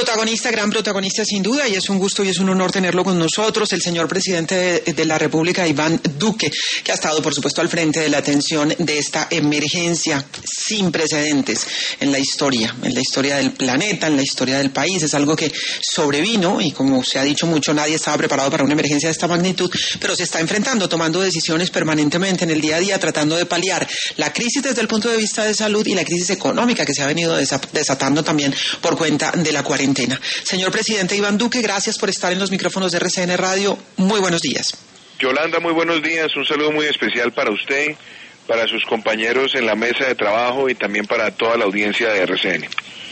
Gran protagonista sin duda, y es un gusto y es un honor tenerlo con nosotros, el señor presidente de la República, Iván Duque, que ha estado, por supuesto, al frente de la atención de esta emergencia sin precedentes en la historia del planeta, en la historia del país. Es algo que sobrevino y, como se ha dicho mucho, nadie estaba preparado para una emergencia de esta magnitud, pero se está enfrentando, tomando decisiones permanentemente en el día a día, tratando de paliar la crisis desde el punto de vista de salud y la crisis económica que se ha venido desatando también por cuenta de la cuarentena. Señor presidente Iván Duque, gracias por estar en los micrófonos de RCN Radio. Muy buenos días. Yolanda, muy buenos días. Un saludo muy especial para usted, para sus compañeros en la mesa de trabajo y también para toda la audiencia de RCN.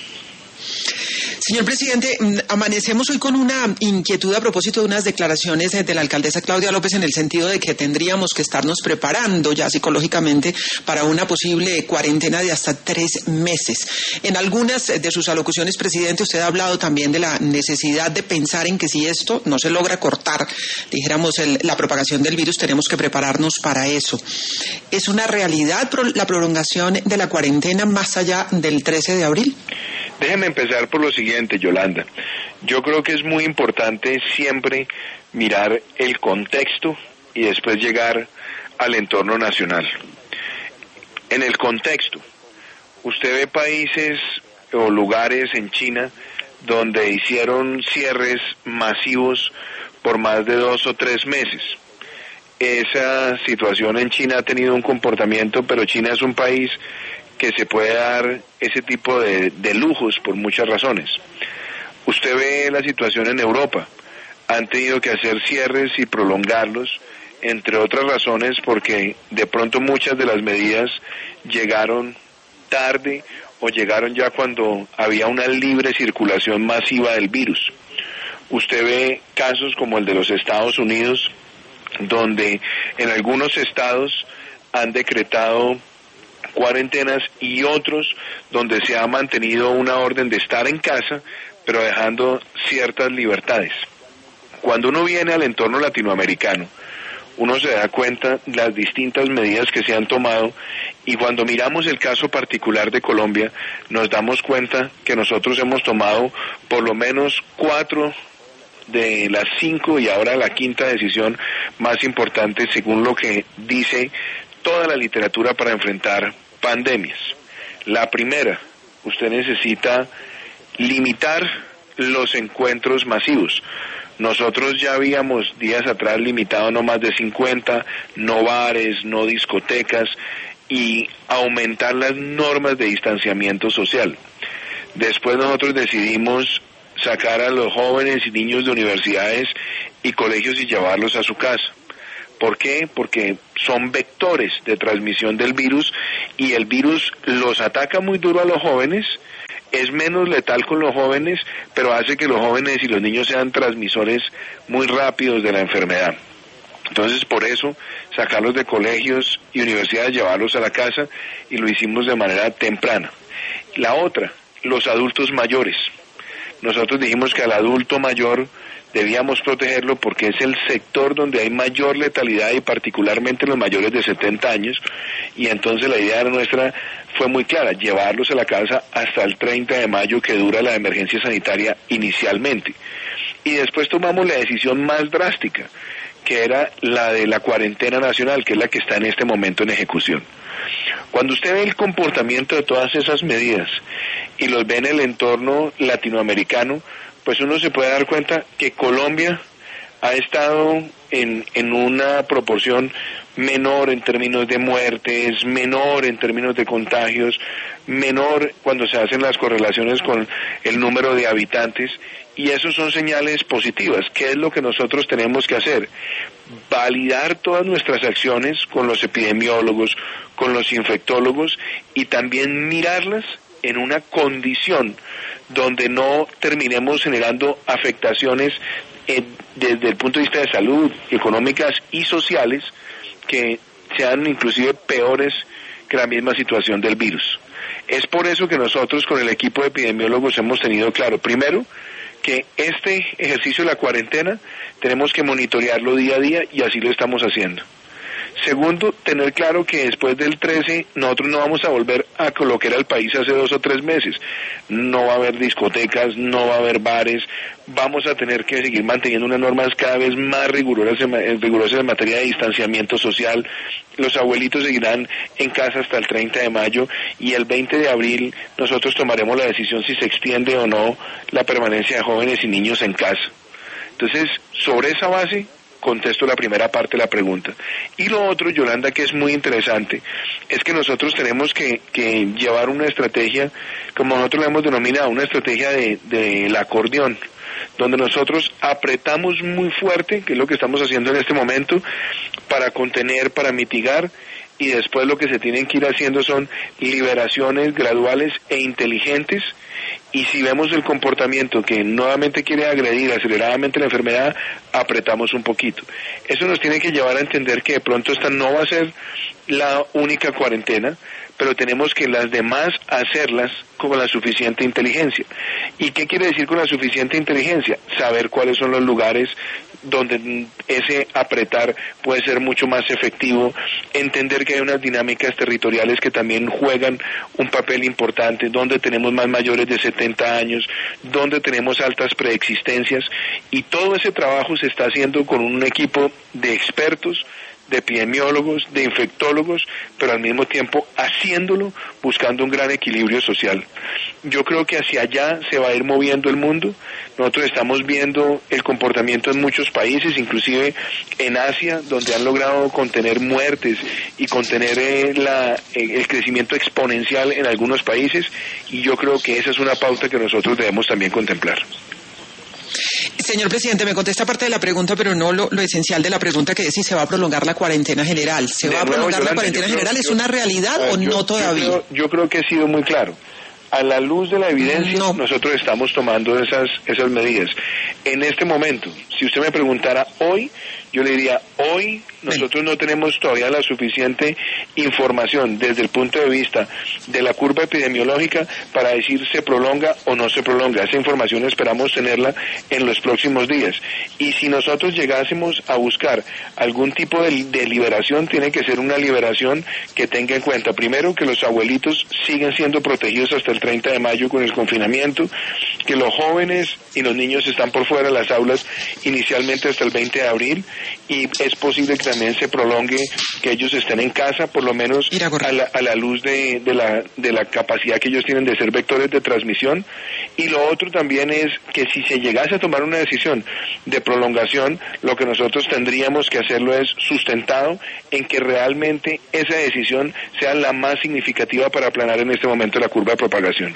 Señor presidente, amanecemos hoy con una inquietud a propósito de unas declaraciones de la alcaldesa Claudia López en el sentido de que tendríamos que estarnos preparando ya psicológicamente para una posible cuarentena de hasta 3 meses. En algunas de sus alocuciones, presidente, usted ha hablado también de la necesidad de pensar en que si esto no se logra cortar, dijéramos, la propagación del virus, tenemos que prepararnos para eso. ¿Es una realidad la prolongación de la cuarentena más allá del 13 de abril? Déjeme empezar por lo siguiente, Yolanda. Yo creo que es muy importante siempre mirar el contexto y después llegar al entorno nacional. En el contexto, usted ve países o lugares en China donde hicieron cierres masivos por más de 2 o 3 meses. Esa situación en China ha tenido un comportamiento, pero China es un país que se puede dar ese tipo de lujos por muchas razones. Usted ve la situación en Europa, han tenido que hacer cierres y prolongarlos, entre otras razones porque de pronto muchas de las medidas llegaron tarde o llegaron ya cuando había una libre circulación masiva del virus. Usted ve casos como el de los Estados Unidos, donde en algunos estados han decretado cuarentenas y otros donde se ha mantenido una orden de estar en casa, pero dejando ciertas libertades. Cuando uno viene al entorno latinoamericano, uno se da cuenta de las distintas medidas que se han tomado, y cuando miramos el caso particular de Colombia, nos damos cuenta que nosotros hemos tomado por lo menos 4 de las 5 y ahora la 5ª decisión más importante según lo que dice toda la literatura para enfrentar pandemias. La primera, usted necesita limitar los encuentros masivos. Nosotros ya habíamos días atrás limitado no más de 50, no bares, no discotecas, y aumentar las normas de distanciamiento social. Después nosotros decidimos sacar a los jóvenes y niños de universidades y colegios y llevarlos a su casa. ¿Por qué? Porque son vectores de transmisión del virus y el virus los ataca muy duro a los jóvenes, es menos letal con los jóvenes, pero hace que los jóvenes y los niños sean transmisores muy rápidos de la enfermedad. Entonces, por eso, sacarlos de colegios y universidades, llevarlos a la casa, y lo hicimos de manera temprana. La otra, los adultos mayores. Nosotros dijimos que al adulto mayor debíamos protegerlo porque es el sector donde hay mayor letalidad y particularmente los mayores de 70 años, y entonces la idea nuestra fue muy clara, llevarlos a la casa hasta el 30 de mayo que dura la emergencia sanitaria inicialmente. Y después tomamos la decisión más drástica, que era la de la cuarentena nacional, que es la que está en este momento en ejecución. Cuando usted ve el comportamiento de todas esas medidas y los ve en el entorno latinoamericano, pues uno se puede dar cuenta que Colombia ha estado en una proporción menor en términos de muertes, menor en términos de contagios, menor cuando se hacen las correlaciones con el número de habitantes, y eso son señales positivas. ¿Qué es lo que nosotros tenemos que hacer? Validar todas nuestras acciones con los epidemiólogos, con los infectólogos, y también mirarlas en una condición donde no terminemos generando afectaciones desde el punto de vista de salud, económicas y sociales, que sean inclusive peores que la misma situación del virus. Es por eso que nosotros con el equipo de epidemiólogos hemos tenido claro, primero, que este ejercicio de la cuarentena tenemos que monitorearlo día a día, y así lo estamos haciendo. Segundo, tener claro que después del 13 nosotros no vamos a volver a lo que era el país hace 2 o 3 meses. No va a haber discotecas, no va a haber bares, vamos a tener que seguir manteniendo unas normas cada vez más rigurosas en materia de distanciamiento social. Los abuelitos seguirán en casa hasta el 30 de mayo y el 20 de abril nosotros tomaremos la decisión si se extiende o no la permanencia de jóvenes y niños en casa. Entonces, sobre esa base, contesto la primera parte de la pregunta. Y lo otro, Yolanda, que es muy interesante, es que nosotros tenemos que llevar una estrategia, como nosotros la hemos denominado, una estrategia del acordeón, donde nosotros apretamos muy fuerte, que es lo que estamos haciendo en este momento, para contener, para mitigar, y después lo que se tienen que ir haciendo son liberaciones graduales e inteligentes. Y si vemos el comportamiento que nuevamente quiere agredir aceleradamente la enfermedad, apretamos un poquito. Eso nos tiene que llevar a entender que de pronto esta no va a ser la única cuarentena, pero tenemos que las demás hacerlas con la suficiente inteligencia. ¿Y qué quiere decir con la suficiente inteligencia? Saber cuáles son los lugares donde ese apretar puede ser mucho más efectivo, entender que hay unas dinámicas territoriales que también juegan un papel importante, donde tenemos más mayores de 70 años, donde tenemos altas preexistencias, y todo ese trabajo se está haciendo con un equipo de expertos, de epidemiólogos, de infectólogos, pero al mismo tiempo haciéndolo buscando un gran equilibrio social. Yo creo que hacia allá se va a ir moviendo el mundo. Nosotros estamos viendo el comportamiento en muchos países, inclusive en Asia, donde han logrado contener muertes y contener el crecimiento exponencial en algunos países, y yo creo que esa es una pauta que nosotros debemos también contemplar. Señor presidente, me contesta parte de la pregunta, pero no lo esencial de la pregunta, que es si se va a prolongar la cuarentena general. ¿Se va a prolongar la cuarentena general? ¿Es una realidad o no todavía? Yo creo que he sido muy claro. A la luz de la evidencia, nosotros estamos tomando esas medidas. En este momento, si usted me preguntara hoy, yo le diría, hoy nosotros no tenemos todavía la suficiente información desde el punto de vista de la curva epidemiológica para decir se prolonga o no se prolonga. Esa información esperamos tenerla en los próximos días. Y si nosotros llegásemos a buscar algún tipo de liberación, tiene que ser una liberación que tenga en cuenta, primero, que los abuelitos siguen siendo protegidos hasta el 30 de mayo con el confinamiento, que los jóvenes y los niños están por fuera de las aulas inicialmente hasta el 20 de abril, y es posible que también se prolongue que ellos estén en casa, por lo menos a la luz de la capacidad que ellos tienen de ser vectores de transmisión. Y lo otro también es que si se llegase a tomar una decisión de prolongación, lo que nosotros tendríamos que hacerlo es sustentado en que realmente esa decisión sea la más significativa para aplanar en este momento la curva de propagación.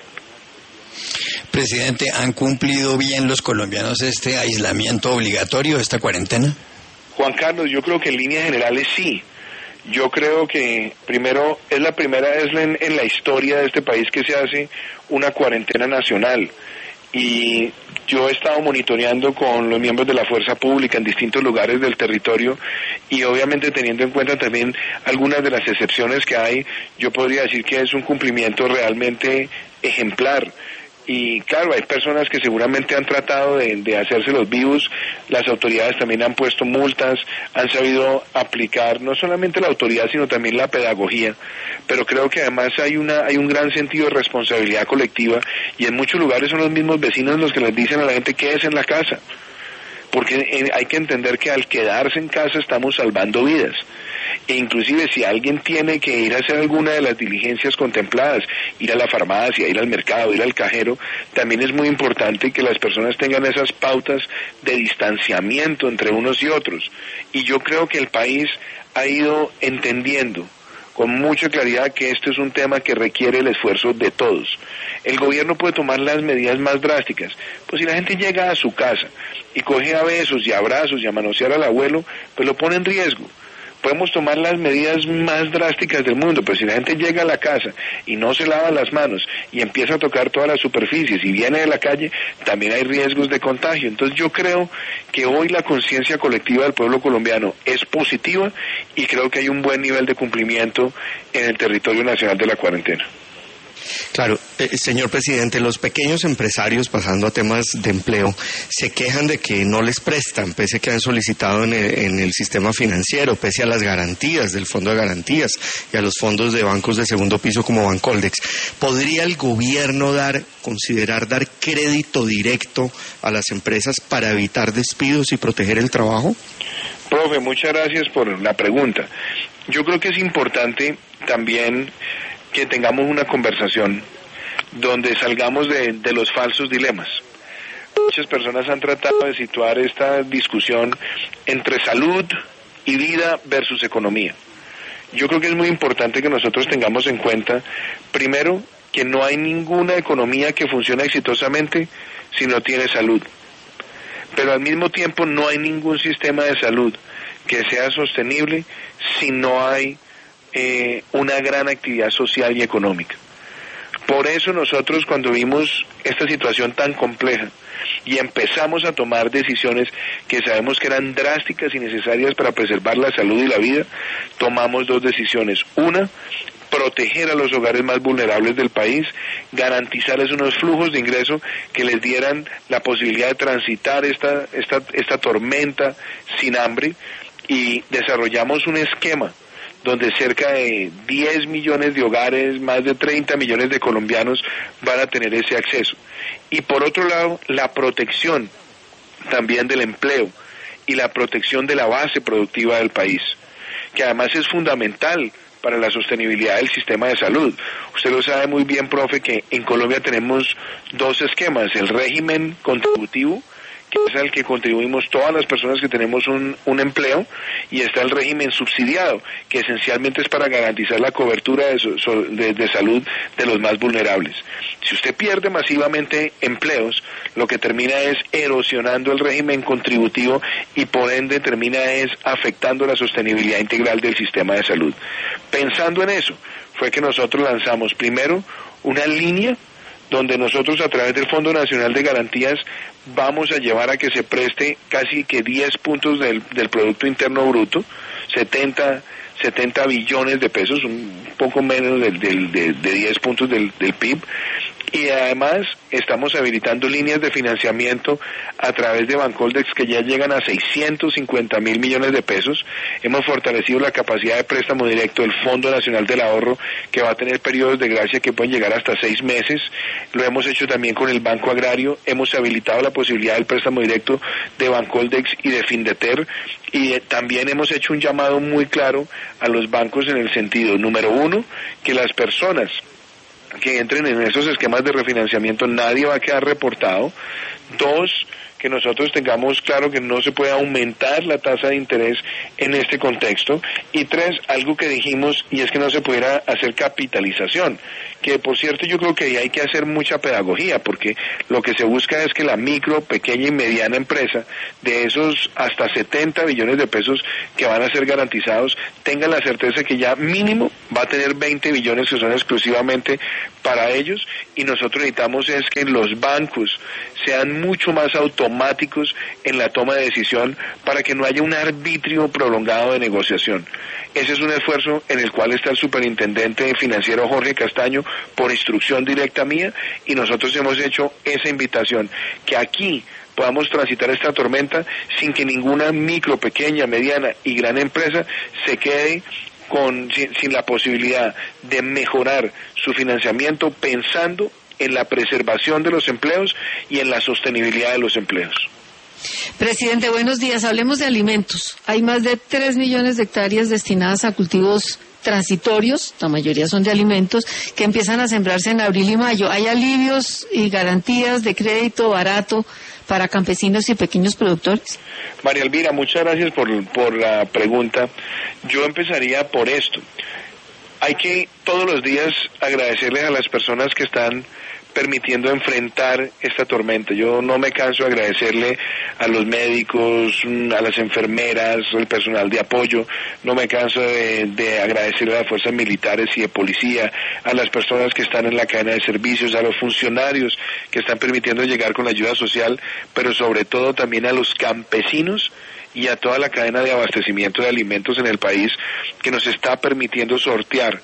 Presidente, ¿han cumplido bien los colombianos este aislamiento obligatorio, esta cuarentena? Juan Carlos, yo creo que en líneas generales sí. Yo creo que primero es la primera vez en la historia de este país que se hace una cuarentena nacional. Y yo he estado monitoreando con los miembros de la fuerza pública en distintos lugares del territorio, y obviamente teniendo en cuenta también algunas de las excepciones que hay, yo podría decir que es un cumplimiento realmente ejemplar. Y claro, hay personas que seguramente han tratado de hacerse los vivos. Las autoridades también han puesto multas, han sabido aplicar no solamente la autoridad sino también la pedagogía, pero creo que además hay un gran sentido de responsabilidad colectiva, y en muchos lugares son los mismos vecinos los que les dicen a la gente quédese en la casa, porque hay que entender que al quedarse en casa estamos salvando vidas. E inclusive si alguien tiene que ir a hacer alguna de las diligencias contempladas, ir a la farmacia, ir al mercado, ir al cajero, también es muy importante que las personas tengan esas pautas de distanciamiento entre unos y otros. Y yo creo que el país ha ido entendiendo con mucha claridad que esto es un tema que requiere el esfuerzo de todos. El gobierno puede tomar las medidas más drásticas, pues si la gente llega a su casa y coge a besos y abrazos y a manosear al abuelo, pues lo pone en riesgo. Podemos tomar las medidas más drásticas del mundo, pero si la gente llega a la casa y no se lava las manos y empieza a tocar todas las superficies y viene de la calle, también hay riesgos de contagio. Entonces yo creo que hoy la conciencia colectiva del pueblo colombiano es positiva, y creo que hay un buen nivel de cumplimiento en el territorio nacional de la cuarentena. Claro, señor presidente, los pequeños empresarios, pasando a temas de empleo, se quejan de que no les prestan, pese a que han solicitado en el sistema financiero, pese a las garantías del Fondo de Garantías y a los fondos de bancos de segundo piso como Bancoldex. ¿Podría el gobierno considerar dar crédito directo a las empresas para evitar despidos y proteger el trabajo? Profe, muchas gracias por la pregunta. Yo creo que es importante también que tengamos una conversación donde salgamos de los falsos dilemas. Muchas personas han tratado de situar esta discusión entre salud y vida versus economía. Yo creo que es muy importante que nosotros tengamos en cuenta, primero, que no hay ninguna economía que funcione exitosamente si no tiene salud. Pero al mismo tiempo no hay ningún sistema de salud que sea sostenible si no hay una gran actividad social y económica. Por eso nosotros, cuando vimos esta situación tan compleja y empezamos a tomar decisiones que sabemos que eran drásticas y necesarias para preservar la salud y la vida, tomamos dos decisiones. Una, proteger a los hogares más vulnerables del país, garantizarles unos flujos de ingreso que les dieran la posibilidad de transitar esta tormenta sin hambre, y desarrollamos un esquema donde cerca de 10 millones de hogares, más de 30 millones de colombianos van a tener ese acceso. Y por otro lado, la protección también del empleo y la protección de la base productiva del país, que además es fundamental para la sostenibilidad del sistema de salud. Usted lo sabe muy bien, profe, que en Colombia tenemos dos esquemas: el régimen contributivo, que es al que contribuimos todas las personas que tenemos un empleo, y está el régimen subsidiado, que esencialmente es para garantizar la cobertura de salud de los más vulnerables. Si usted pierde masivamente empleos, lo que termina es erosionando el régimen contributivo y por ende termina es afectando la sostenibilidad integral del sistema de salud. Pensando en eso, fue que nosotros lanzamos primero una línea donde nosotros, a través del Fondo Nacional de Garantías, vamos a llevar a que se preste casi que 10 puntos del Producto Interno Bruto, 70 billones de pesos, un poco menos de 10 puntos del PIB, y además estamos habilitando líneas de financiamiento a través de Bancoldex que ya llegan a 650 mil millones de pesos. Hemos fortalecido la capacidad de préstamo directo del Fondo Nacional del Ahorro, que va a tener periodos de gracia que pueden llegar hasta 6 meses. Lo hemos hecho también con el Banco Agrario. Hemos habilitado la posibilidad del préstamo directo de Bancoldex y de Findeter, y también hemos hecho un llamado muy claro a los bancos en el sentido, número uno, que las personas que entren en esos esquemas de refinanciamiento nadie va a quedar reportado. Dos, que nosotros tengamos claro que no se puede aumentar la tasa de interés en este contexto. Y tres, algo que dijimos, y es que no se pudiera hacer capitalización, que por cierto yo creo que ahí hay que hacer mucha pedagogía, porque lo que se busca es que la micro, pequeña y mediana empresa, de esos hasta 70 billones de pesos que van a ser garantizados, tenga la certeza que ya mínimo va a tener 20 billones que son exclusivamente para ellos, y nosotros necesitamos es que los bancos sean mucho más automáticos en la toma de decisión para que no haya un arbitrio prolongado de negociación. Ese es un esfuerzo en el cual está el superintendente financiero Jorge Castaño por instrucción directa mía, y nosotros hemos hecho esa invitación, que aquí podamos transitar esta tormenta sin que ninguna micro, pequeña, mediana y gran empresa se quede sin la posibilidad de mejorar su financiamiento, pensando en la preservación de los empleos y en la sostenibilidad de los empleos. Presidente, buenos días. Hablemos de alimentos. Hay más de 3 millones de hectáreas destinadas a cultivos transitorios, la mayoría son de alimentos, que empiezan a sembrarse en abril y mayo. ¿Hay alivios y garantías de crédito barato para campesinos y pequeños productores? María Elvira, muchas gracias por la pregunta. Yo empezaría por esto. Hay que todos los días agradecerles a las personas que están permitiendo enfrentar esta tormenta. Yo no me canso de agradecerle a los médicos, a las enfermeras, al personal de apoyo, no me canso de agradecerle a las fuerzas militares y de policía, a las personas que están en la cadena de servicios, a los funcionarios que están permitiendo llegar con la ayuda social, pero sobre todo también a los campesinos y a toda la cadena de abastecimiento de alimentos en el país, que nos está permitiendo sortear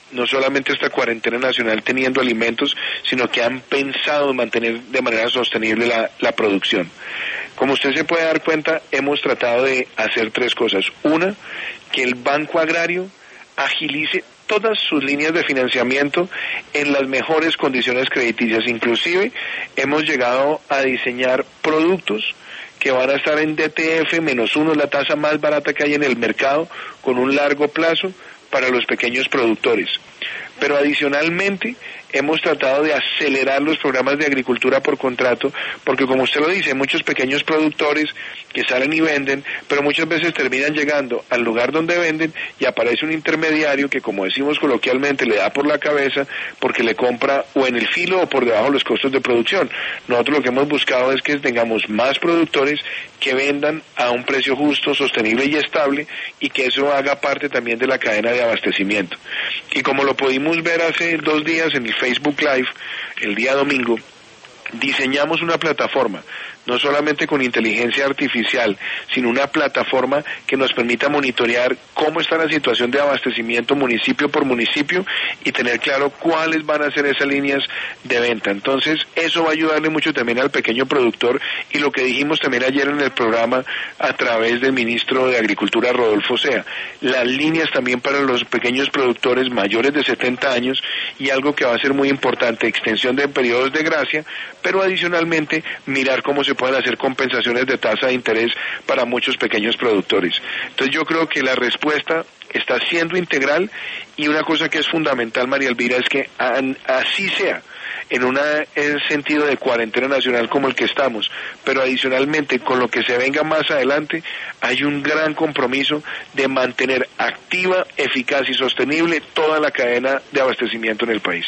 no solamente esta cuarentena nacional teniendo alimentos, sino que han pensado en mantener de manera sostenible la producción. Como usted se puede dar cuenta, hemos tratado de hacer 3 cosas. Una, que el Banco Agrario agilice todas sus líneas de financiamiento en las mejores condiciones crediticias. Inclusive hemos llegado a diseñar productos que van a estar en DTF-1, la tasa más barata que hay en el mercado, con un largo plazo para los pequeños productores. Pero adicionalmente hemos tratado de acelerar los programas de agricultura por contrato, porque como usted lo dice, hay muchos pequeños productores que salen y venden, pero muchas veces terminan llegando al lugar donde venden y aparece un intermediario que, como decimos coloquialmente, le da por la cabeza porque le compra o en el filo o por debajo los costos de producción. Nosotros lo que hemos buscado es que tengamos más productores que vendan a un precio justo, sostenible y estable, y que eso haga parte también de la cadena de abastecimiento. Y como lo pudimos ver hace 2 días en el Facebook Live, el día domingo, diseñamos una plataforma, no solamente con inteligencia artificial, sino una plataforma que nos permita monitorear cómo está la situación de abastecimiento municipio por municipio y tener claro cuáles van a ser esas líneas de venta. Entonces, eso va a ayudarle mucho también al pequeño productor, y lo que dijimos también ayer en el programa a través del ministro de Agricultura, Rodolfo Sea, las líneas también para los pequeños productores mayores de 70 años, y algo que va a ser muy importante, extensión de periodos de gracia, pero adicionalmente mirar cómo se pueden hacer compensaciones de tasa de interés para muchos pequeños productores. Entonces yo creo que la respuesta está siendo integral, y una cosa que es fundamental, María Elvira, es que así sea en un sentido de cuarentena nacional como el que estamos, pero adicionalmente con lo que se venga más adelante, hay un gran compromiso de mantener activa, eficaz y sostenible toda la cadena de abastecimiento en el país.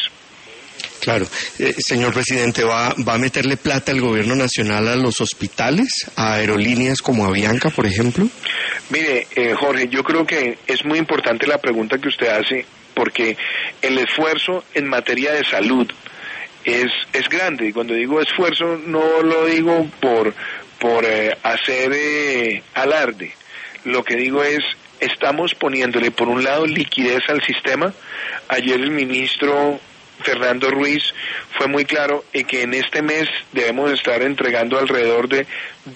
Claro. Señor presidente, ¿va a meterle plata el gobierno nacional a los hospitales, a aerolíneas como Avianca, por ejemplo? Mire, Jorge, yo creo que es muy importante la pregunta que usted hace, porque el esfuerzo en materia de salud es grande. Y cuando digo esfuerzo, no lo digo por hacer alarde. Lo que digo es, estamos poniéndole, por un lado, liquidez al sistema. Ayer el ministro Fernando Ruiz fue muy claro en que en este mes debemos estar entregando alrededor de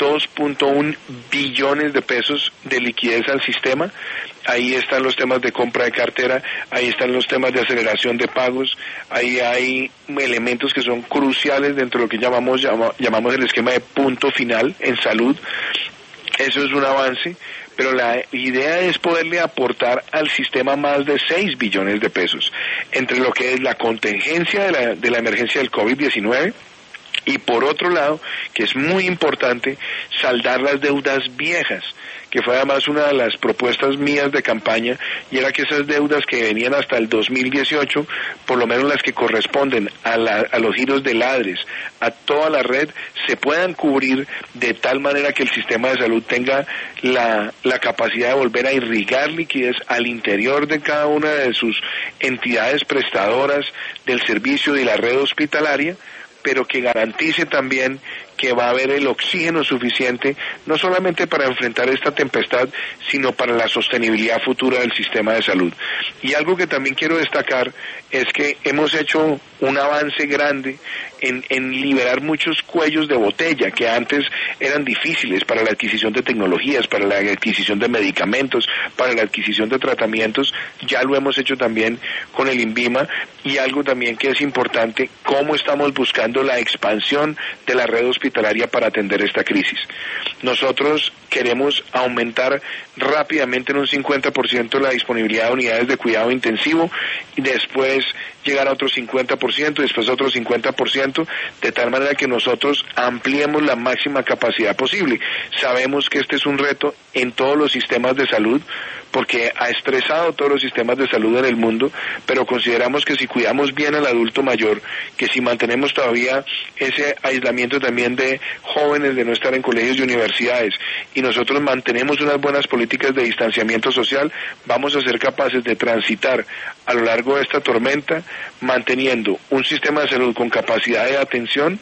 2.1 billones de pesos de liquidez al sistema. Ahí están los temas de compra de cartera, ahí están los temas de aceleración de pagos, ahí hay elementos que son cruciales dentro de lo que llamamos el esquema de punto final en salud. Eso es un avance, pero la idea es poderle aportar al sistema más de 6 billones de pesos, entre lo que es la contingencia de la emergencia del COVID-19, y por otro lado, que es muy importante, saldar las deudas viejas, que fue además una de las propuestas mías de campaña, y era que esas deudas que venían hasta el 2018, por lo menos las que corresponden a los giros de Ladres, a toda la red, se puedan cubrir de tal manera que el sistema de salud tenga la capacidad de volver a irrigar liquidez al interior de cada una de sus entidades prestadoras del servicio y la red hospitalaria, pero que garantice también que va a haber el oxígeno suficiente, no solamente para enfrentar esta tempestad, sino para la sostenibilidad futura del sistema de salud. Y algo que también quiero destacar es que hemos hecho un avance grande en liberar muchos cuellos de botella que antes eran difíciles para la adquisición de tecnologías, para la adquisición de medicamentos, para la adquisición de tratamientos. Ya lo hemos hecho también con el INVIMA, y algo también que es importante, cómo estamos buscando la expansión de la red hospitalaria para atender esta crisis. Nosotros queremos aumentar rápidamente en un 50% la disponibilidad de unidades de cuidado intensivo, y después llegar a otro 50%, después a otro 50%, de tal manera que nosotros ampliemos la máxima capacidad posible. Sabemos que este es un reto en todos los sistemas de salud, porque ha estresado todos los sistemas de salud en el mundo, pero consideramos que si cuidamos bien al adulto mayor, que si mantenemos todavía ese aislamiento también de jóvenes de no estar en colegios y universidades, y nosotros mantenemos unas buenas políticas de distanciamiento social, vamos a ser capaces de transitar a lo largo de esta tormenta, manteniendo un sistema de salud con capacidad de atención,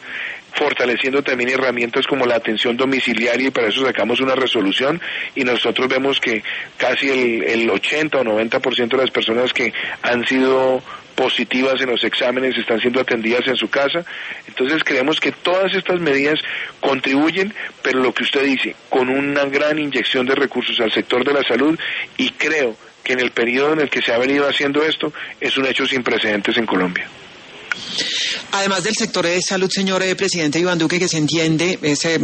fortaleciendo también herramientas como la atención domiciliaria, y para eso sacamos una resolución, y nosotros vemos que casi el 80 o 90% de las personas que han sido positivas en los exámenes están siendo atendidas en su casa. Entonces creemos que todas estas medidas contribuyen, pero lo que usted dice, con una gran inyección de recursos al sector de la salud, y creo que en el periodo en el que se ha venido haciendo esto es un hecho sin precedentes en Colombia. Además del sector de salud, señor presidente Iván Duque, que se entiende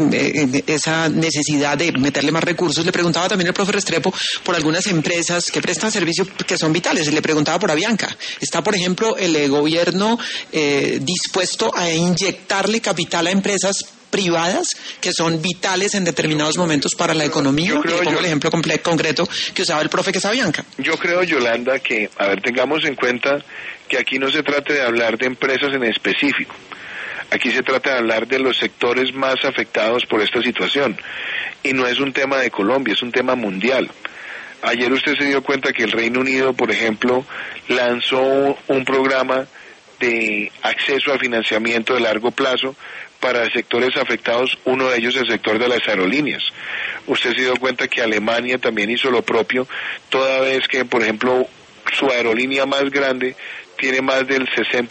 esa necesidad de meterle más recursos, le preguntaba también el profe Restrepo por algunas empresas que prestan servicios que son vitales. Le preguntaba por Avianca. ¿Está, por ejemplo, el gobierno dispuesto a inyectarle capital a empresas privadas que son vitales en determinados momentos para la economía? Le pongo el ejemplo concreto que usaba el profe, que es Avianca. Yo creo, Yolanda, que, tengamos en cuenta que aquí no se trata de hablar de empresas en específico. Aquí se trata de hablar de los sectores más afectados por esta situación. Y no es un tema de Colombia, es un tema mundial. Ayer usted se dio cuenta que el Reino Unido, por ejemplo, lanzó un programa de acceso a financiamiento de largo plazo para sectores afectados, uno de ellos el sector de las aerolíneas. Usted se dio cuenta que Alemania también hizo lo propio, toda vez que, por ejemplo, su aerolínea más grande tiene más del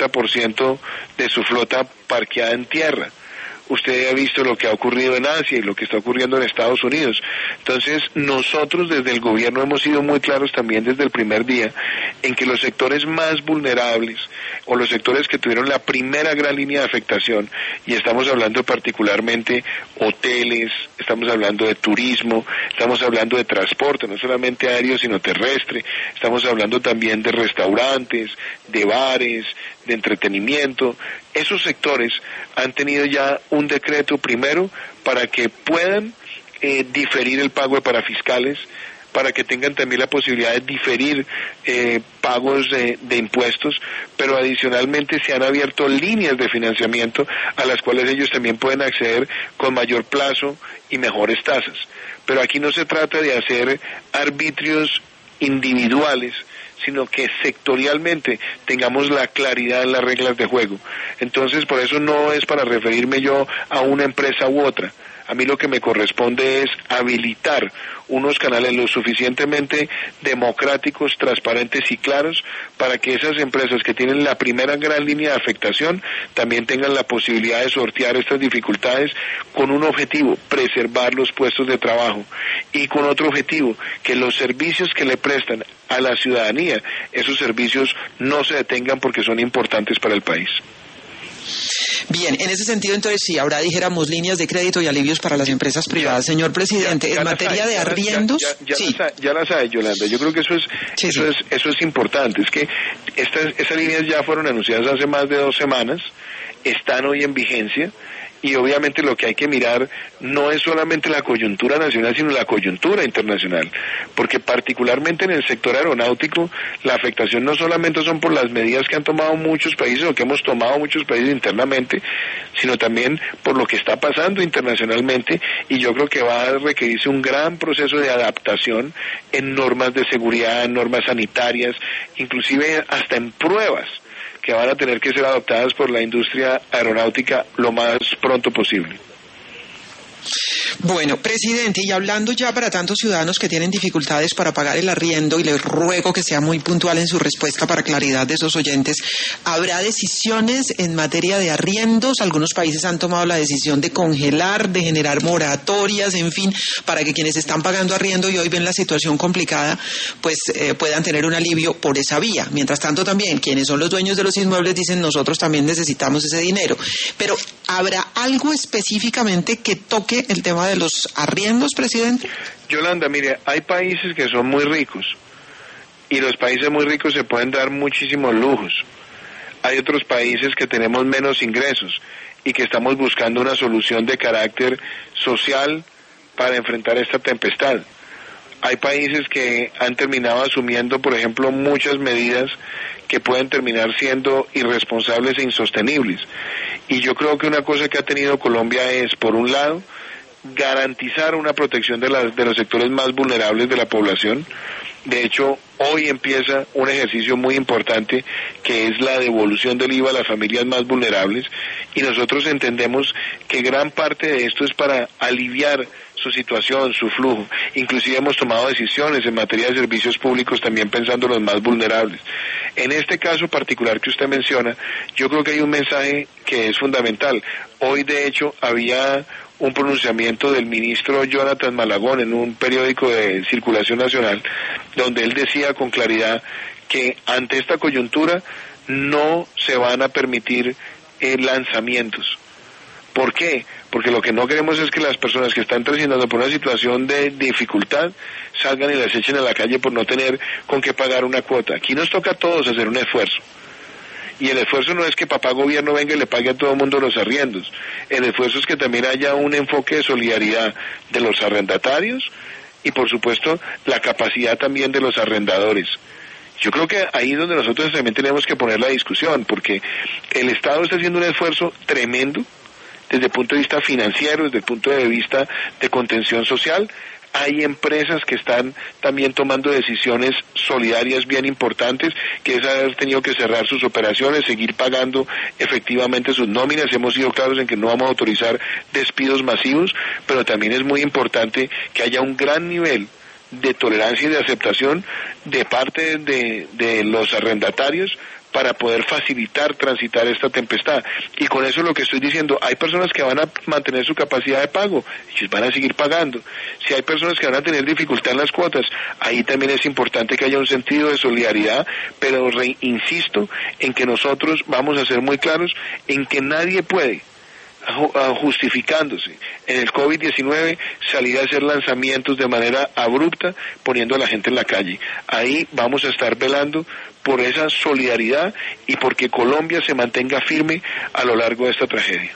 60% de su flota parqueada en tierra. Usted ha visto lo que ha ocurrido en Asia y lo que está ocurriendo en Estados Unidos. Entonces, nosotros desde el gobierno hemos sido muy claros también desde el primer día en que los sectores más vulnerables o los sectores que tuvieron la primera gran línea de afectación, y estamos hablando particularmente hoteles, estamos hablando de turismo, estamos hablando de transporte, no solamente aéreo sino terrestre, estamos hablando también de restaurantes, de bares, de entretenimiento. Esos sectores han tenido ya un decreto primero para que puedan diferir el pago de parafiscales, para que tengan también la posibilidad de diferir pagos de impuestos, pero adicionalmente se han abierto líneas de financiamiento a las cuales ellos también pueden acceder con mayor plazo y mejores tasas. Pero aquí no se trata de hacer arbitrios individuales, sino que sectorialmente tengamos la claridad en las reglas de juego. Entonces, por eso no es para referirme yo a una empresa u otra. A mí lo que me corresponde es habilitar unos canales lo suficientemente democráticos, transparentes y claros para que esas empresas que tienen la primera gran línea de afectación también tengan la posibilidad de sortear estas dificultades con un objetivo, preservar los puestos de trabajo, y con otro objetivo, que los servicios que le prestan a la ciudadanía, esos servicios no se detengan porque son importantes para el país. Bien, en ese sentido, entonces, sí, habrá, dijéramos, líneas de crédito y alivios para las empresas privadas. Señor presidente, en materia de arriendos... Ya las hay, Yolanda. Yo creo que eso es importante. Es que esas líneas ya fueron anunciadas hace más de 2 semanas, están hoy en vigencia, y obviamente lo que hay que mirar no es solamente la coyuntura nacional, sino la coyuntura internacional, porque particularmente en el sector aeronáutico la afectación no solamente son por las medidas que han tomado muchos países o que hemos tomado muchos países internamente, sino también por lo que está pasando internacionalmente, y yo creo que va a requerirse un gran proceso de adaptación en normas de seguridad, en normas sanitarias, inclusive hasta en pruebas que van a tener que ser adoptadas por la industria aeronáutica lo más pronto posible. Bueno, presidente, y hablando ya para tantos ciudadanos que tienen dificultades para pagar el arriendo, y le ruego que sea muy puntual en su respuesta para claridad de esos oyentes, ¿habrá decisiones en materia de arriendos? Algunos países han tomado la decisión de congelar, de generar moratorias, en fin, para que quienes están pagando arriendo y hoy ven la situación complicada, pues puedan tener un alivio por esa vía. Mientras tanto, también quienes son los dueños de los inmuebles dicen, nosotros también necesitamos ese dinero. Pero, ¿habrá algo específicamente que toque el tema de los arriendos, presidente? Yolanda, mire, hay países que son muy ricos y los países muy ricos se pueden dar muchísimos lujos. Hay otros países que tenemos menos ingresos y que estamos buscando una solución de carácter social para enfrentar esta tempestad. Hay países que han terminado asumiendo, por ejemplo, muchas medidas que pueden terminar siendo irresponsables e insostenibles. Y yo creo que una cosa que ha tenido Colombia es, por un lado, garantizar una protección de los sectores más vulnerables de la población, De hecho, hoy empieza un ejercicio muy importante que es la devolución del IVA a las familias más vulnerables, y nosotros entendemos que gran parte de esto es para aliviar su situación, su flujo. Inclusive hemos tomado decisiones en materia de servicios públicos también pensando en los más vulnerables. En este caso particular que usted menciona, yo creo que hay un mensaje que es fundamental. Hoy, de hecho, había un pronunciamiento del ministro Jonathan Malagón en un periódico de circulación nacional, donde él decía con claridad que ante esta coyuntura no se van a permitir lanzamientos. ¿Por qué? Porque lo que no queremos es que las personas que están transitando por una situación de dificultad salgan y las echen a la calle por no tener con qué pagar una cuota. Aquí nos toca a todos hacer un esfuerzo. Y el esfuerzo no es que papá gobierno venga y le pague a todo el mundo los arriendos. El esfuerzo es que también haya un enfoque de solidaridad de los arrendatarios y, por supuesto, la capacidad también de los arrendadores. Yo creo que ahí es donde nosotros también tenemos que poner la discusión, porque el Estado está haciendo un esfuerzo tremendo desde el punto de vista financiero, desde el punto de vista de contención social. Hay empresas que están también tomando decisiones solidarias bien importantes, que es haber tenido que cerrar sus operaciones, seguir pagando efectivamente sus nóminas. Hemos sido claros en que no vamos a autorizar despidos masivos, pero también es muy importante que haya un gran nivel de tolerancia y de aceptación de parte de los arrendatarios para poder facilitar transitar esta tempestad. Y con eso lo que estoy diciendo, hay personas que van a mantener su capacidad de pago, ellos van a seguir pagando. Si hay personas que van a tener dificultad en las cuotas, ahí también es importante que haya un sentido de solidaridad, pero insisto en que nosotros vamos a ser muy claros en que nadie puede, justificándose en el COVID-19, salir a hacer lanzamientos de manera abrupta poniendo a la gente en la calle. Ahí vamos a estar velando por esa solidaridad y porque Colombia se mantenga firme a lo largo de esta tragedia.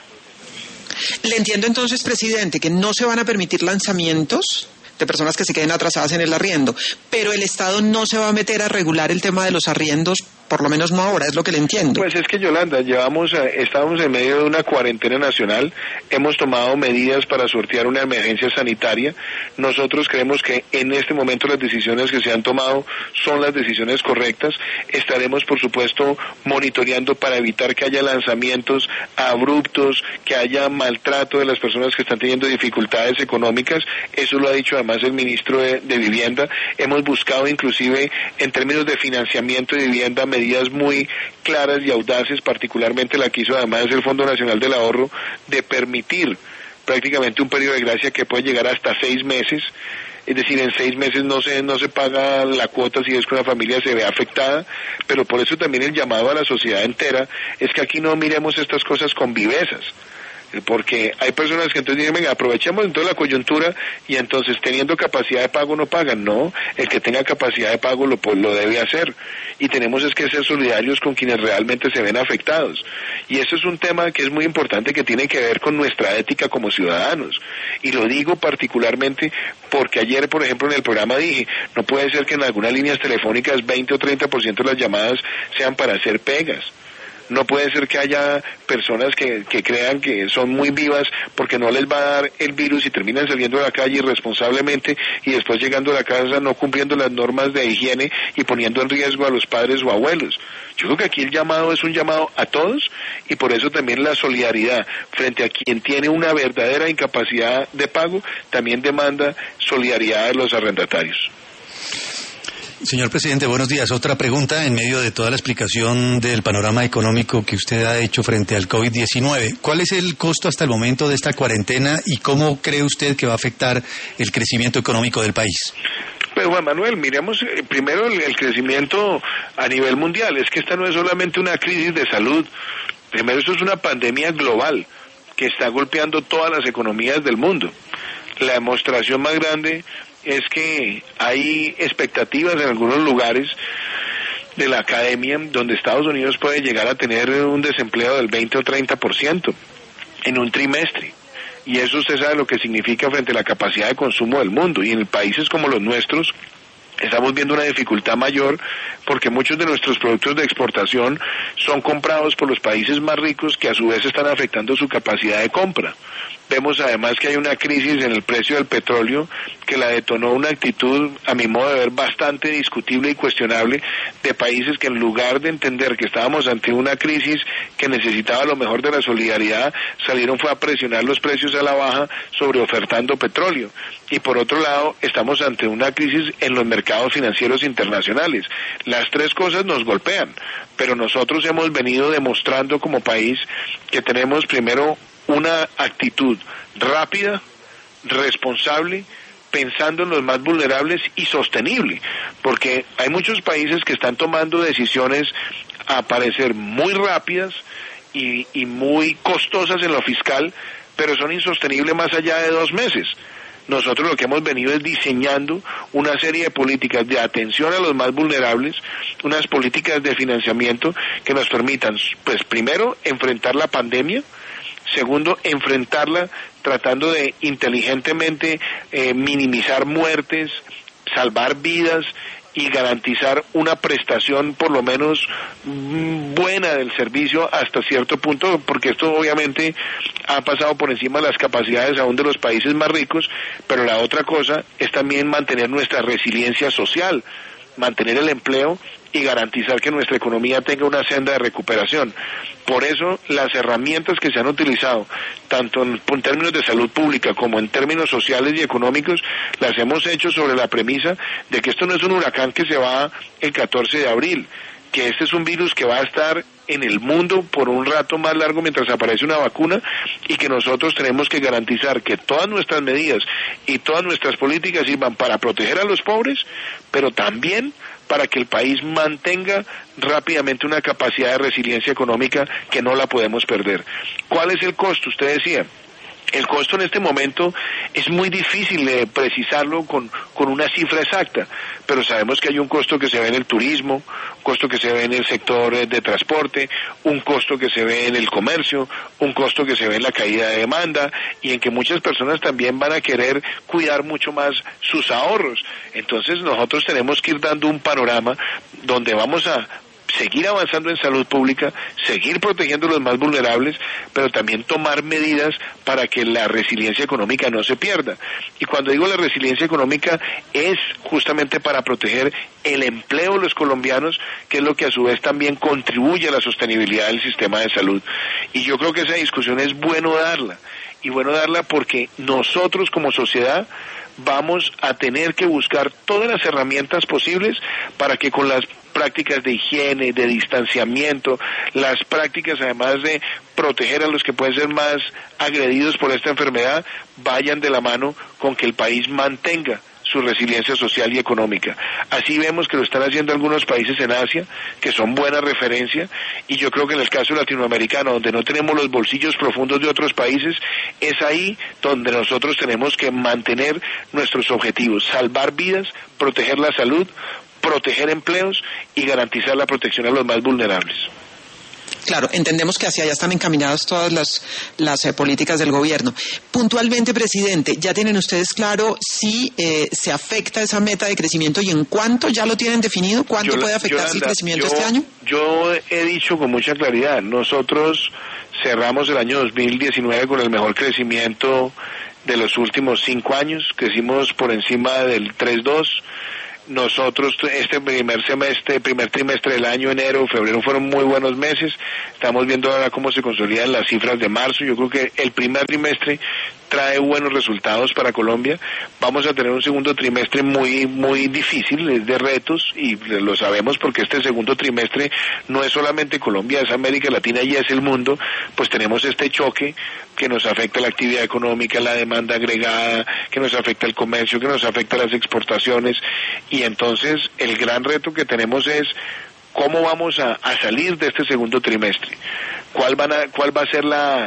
Le entiendo entonces, presidente, que no se van a permitir lanzamientos de personas que se queden atrasadas en el arriendo, pero el Estado no se va a meter a regular el tema de los arriendos, por lo menos no ahora, es lo que le entiendo. Pues es que, Yolanda, estábamos en medio de una cuarentena nacional, hemos tomado medidas para sortear una emergencia sanitaria. Nosotros creemos que en este momento las decisiones que se han tomado son las decisiones correctas. Estaremos, por supuesto, monitoreando para evitar que haya lanzamientos abruptos, que haya maltrato de las personas que están teniendo dificultades económicas. Eso lo ha dicho además el ministro de Vivienda. Hemos buscado inclusive en términos de financiamiento de vivienda medidas muy claras y audaces, particularmente la que hizo además el Fondo Nacional del Ahorro, de permitir prácticamente un periodo de gracia que puede llegar hasta 6 meses. Es decir, en 6 meses no se paga la cuota si es que una familia se ve afectada, pero por eso también el llamado a la sociedad entera es que aquí no miremos estas cosas con vivezas, porque hay personas que entonces dicen, venga, aprovechemos entonces la coyuntura y entonces teniendo capacidad de pago no pagan. No, el que tenga capacidad de pago lo debe hacer, y tenemos es que ser solidarios con quienes realmente se ven afectados, y eso es un tema que es muy importante, que tiene que ver con nuestra ética como ciudadanos, y lo digo particularmente porque ayer, por ejemplo, en el programa dije, no puede ser que en algunas líneas telefónicas 20 o 30% de las llamadas sean para hacer pegas. No puede ser que haya personas que crean que son muy vivas porque no les va a dar el virus y terminan saliendo a la calle irresponsablemente y después llegando a la casa no cumpliendo las normas de higiene y poniendo en riesgo a los padres o abuelos. Yo creo que aquí el llamado es un llamado a todos, y por eso también la solidaridad frente a quien tiene una verdadera incapacidad de pago también demanda solidaridad de los arrendatarios. Señor presidente, buenos días. Otra pregunta en medio de toda la explicación del panorama económico que usted ha hecho frente al COVID-19. ¿Cuál es el costo hasta el momento de esta cuarentena y cómo cree usted que va a afectar el crecimiento económico del país? Pues Juan Manuel, miremos primero el crecimiento a nivel mundial. Es que esta no es solamente una crisis de salud. Primero, esto es una pandemia global que está golpeando todas las economías del mundo. La demostración más grande es que hay expectativas en algunos lugares de la academia donde Estados Unidos puede llegar a tener un desempleo del 20 o 30% en un trimestre. Y eso usted sabe lo que significa frente a la capacidad de consumo del mundo. Y en países como los nuestros, Estamos viendo una dificultad mayor porque muchos de nuestros productos de exportación son comprados por los países más ricos que a su vez están afectando su capacidad de compra. Vemos además que hay una crisis en el precio del petróleo que la detonó una actitud, a mi modo de ver, bastante discutible y cuestionable de países que en lugar de entender que estábamos ante una crisis que necesitaba lo mejor de la solidaridad, salieron fue a presionar los precios a la baja sobre ofertando petróleo. Y por otro lado, estamos ante una crisis en los mercados financieros internacionales. Las tres cosas nos golpean, pero nosotros hemos venido demostrando como país que tenemos primero una actitud rápida, responsable, pensando en los más vulnerables y sostenible, porque hay muchos países que están tomando decisiones a parecer muy rápidas y muy costosas en lo fiscal, pero son insostenibles más allá de 2 meses. Nosotros lo que hemos venido es diseñando una serie de políticas de atención a los más vulnerables, unas políticas de financiamiento que nos permitan, pues primero, enfrentar la pandemia. Segundo, enfrentarla tratando de inteligentemente minimizar muertes, salvar vidas y garantizar una prestación por lo menos buena del servicio hasta cierto punto, porque esto obviamente ha pasado por encima de las capacidades aún de los países más ricos, pero la otra cosa es también mantener nuestra resiliencia social, mantener el empleo y garantizar que nuestra economía tenga una senda de recuperación. Por eso, las herramientas que se han utilizado, tanto en términos de salud pública como en términos sociales y económicos, las hemos hecho sobre la premisa de que esto no es un huracán que se va el 14 de abril, que este es un virus que va a estar en el mundo por un rato más largo mientras aparece una vacuna, y que nosotros tenemos que garantizar que todas nuestras medidas y todas nuestras políticas sirvan para proteger a los pobres, pero también para que el país mantenga rápidamente una capacidad de resiliencia económica que no la podemos perder. ¿Cuál es el costo? Usted decía, el costo en este momento es muy difícil de precisarlo con una cifra exacta, pero sabemos que hay un costo que se ve en el turismo, un costo que se ve en el sector de transporte, un costo que se ve en el comercio, un costo que se ve en la caída de demanda, y en que muchas personas también van a querer cuidar mucho más sus ahorros. Entonces nosotros tenemos que ir dando un panorama donde vamos a seguir avanzando en salud pública, seguir protegiendo a los más vulnerables, pero también tomar medidas para que la resiliencia económica no se pierda. Y cuando digo la resiliencia económica es justamente para proteger el empleo de los colombianos, que es lo que a su vez también contribuye a la sostenibilidad del sistema de salud. Y yo creo que esa discusión es bueno darla, y bueno darla porque nosotros como sociedad vamos a tener que buscar todas las herramientas posibles para que con las prácticas de higiene, de distanciamiento, las prácticas además de proteger a los que pueden ser más agredidos por esta enfermedad, vayan de la mano con que el país mantenga su resiliencia social y económica. Así vemos que lo están haciendo algunos países en Asia, que son buena referencia, y yo creo que en el caso latinoamericano, donde no tenemos los bolsillos profundos de otros países, es ahí donde nosotros tenemos que mantener nuestros objetivos: salvar vidas, proteger la salud, proteger empleos y garantizar la protección a los más vulnerables. Claro, entendemos que hacia allá están encaminadas todas las políticas del gobierno. Puntualmente, presidente, ¿ya tienen ustedes claro si se afecta esa meta de crecimiento y en cuánto ya lo tienen definido? ¿Cuánto puede afectarse el crecimiento este año? Yo he dicho con mucha claridad, nosotros cerramos el año 2019 con el mejor crecimiento de los últimos 5 años, crecimos por encima del 3.2%. Nosotros este primer trimestre del año, enero, febrero, fueron muy buenos meses. Estamos viendo ahora cómo se consolidan las cifras de marzo. Yo creo que el primer trimestre trae buenos resultados para Colombia. Vamos a tener un segundo trimestre muy difícil, de retos, y lo sabemos porque este segundo trimestre no es solamente Colombia, es América Latina y es el mundo. Pues tenemos este choque que nos afecta la actividad económica, la demanda agregada, que nos afecta el comercio, que nos afecta las exportaciones, y entonces el gran reto que tenemos es cómo vamos a salir de este segundo trimestre, cuál va a ser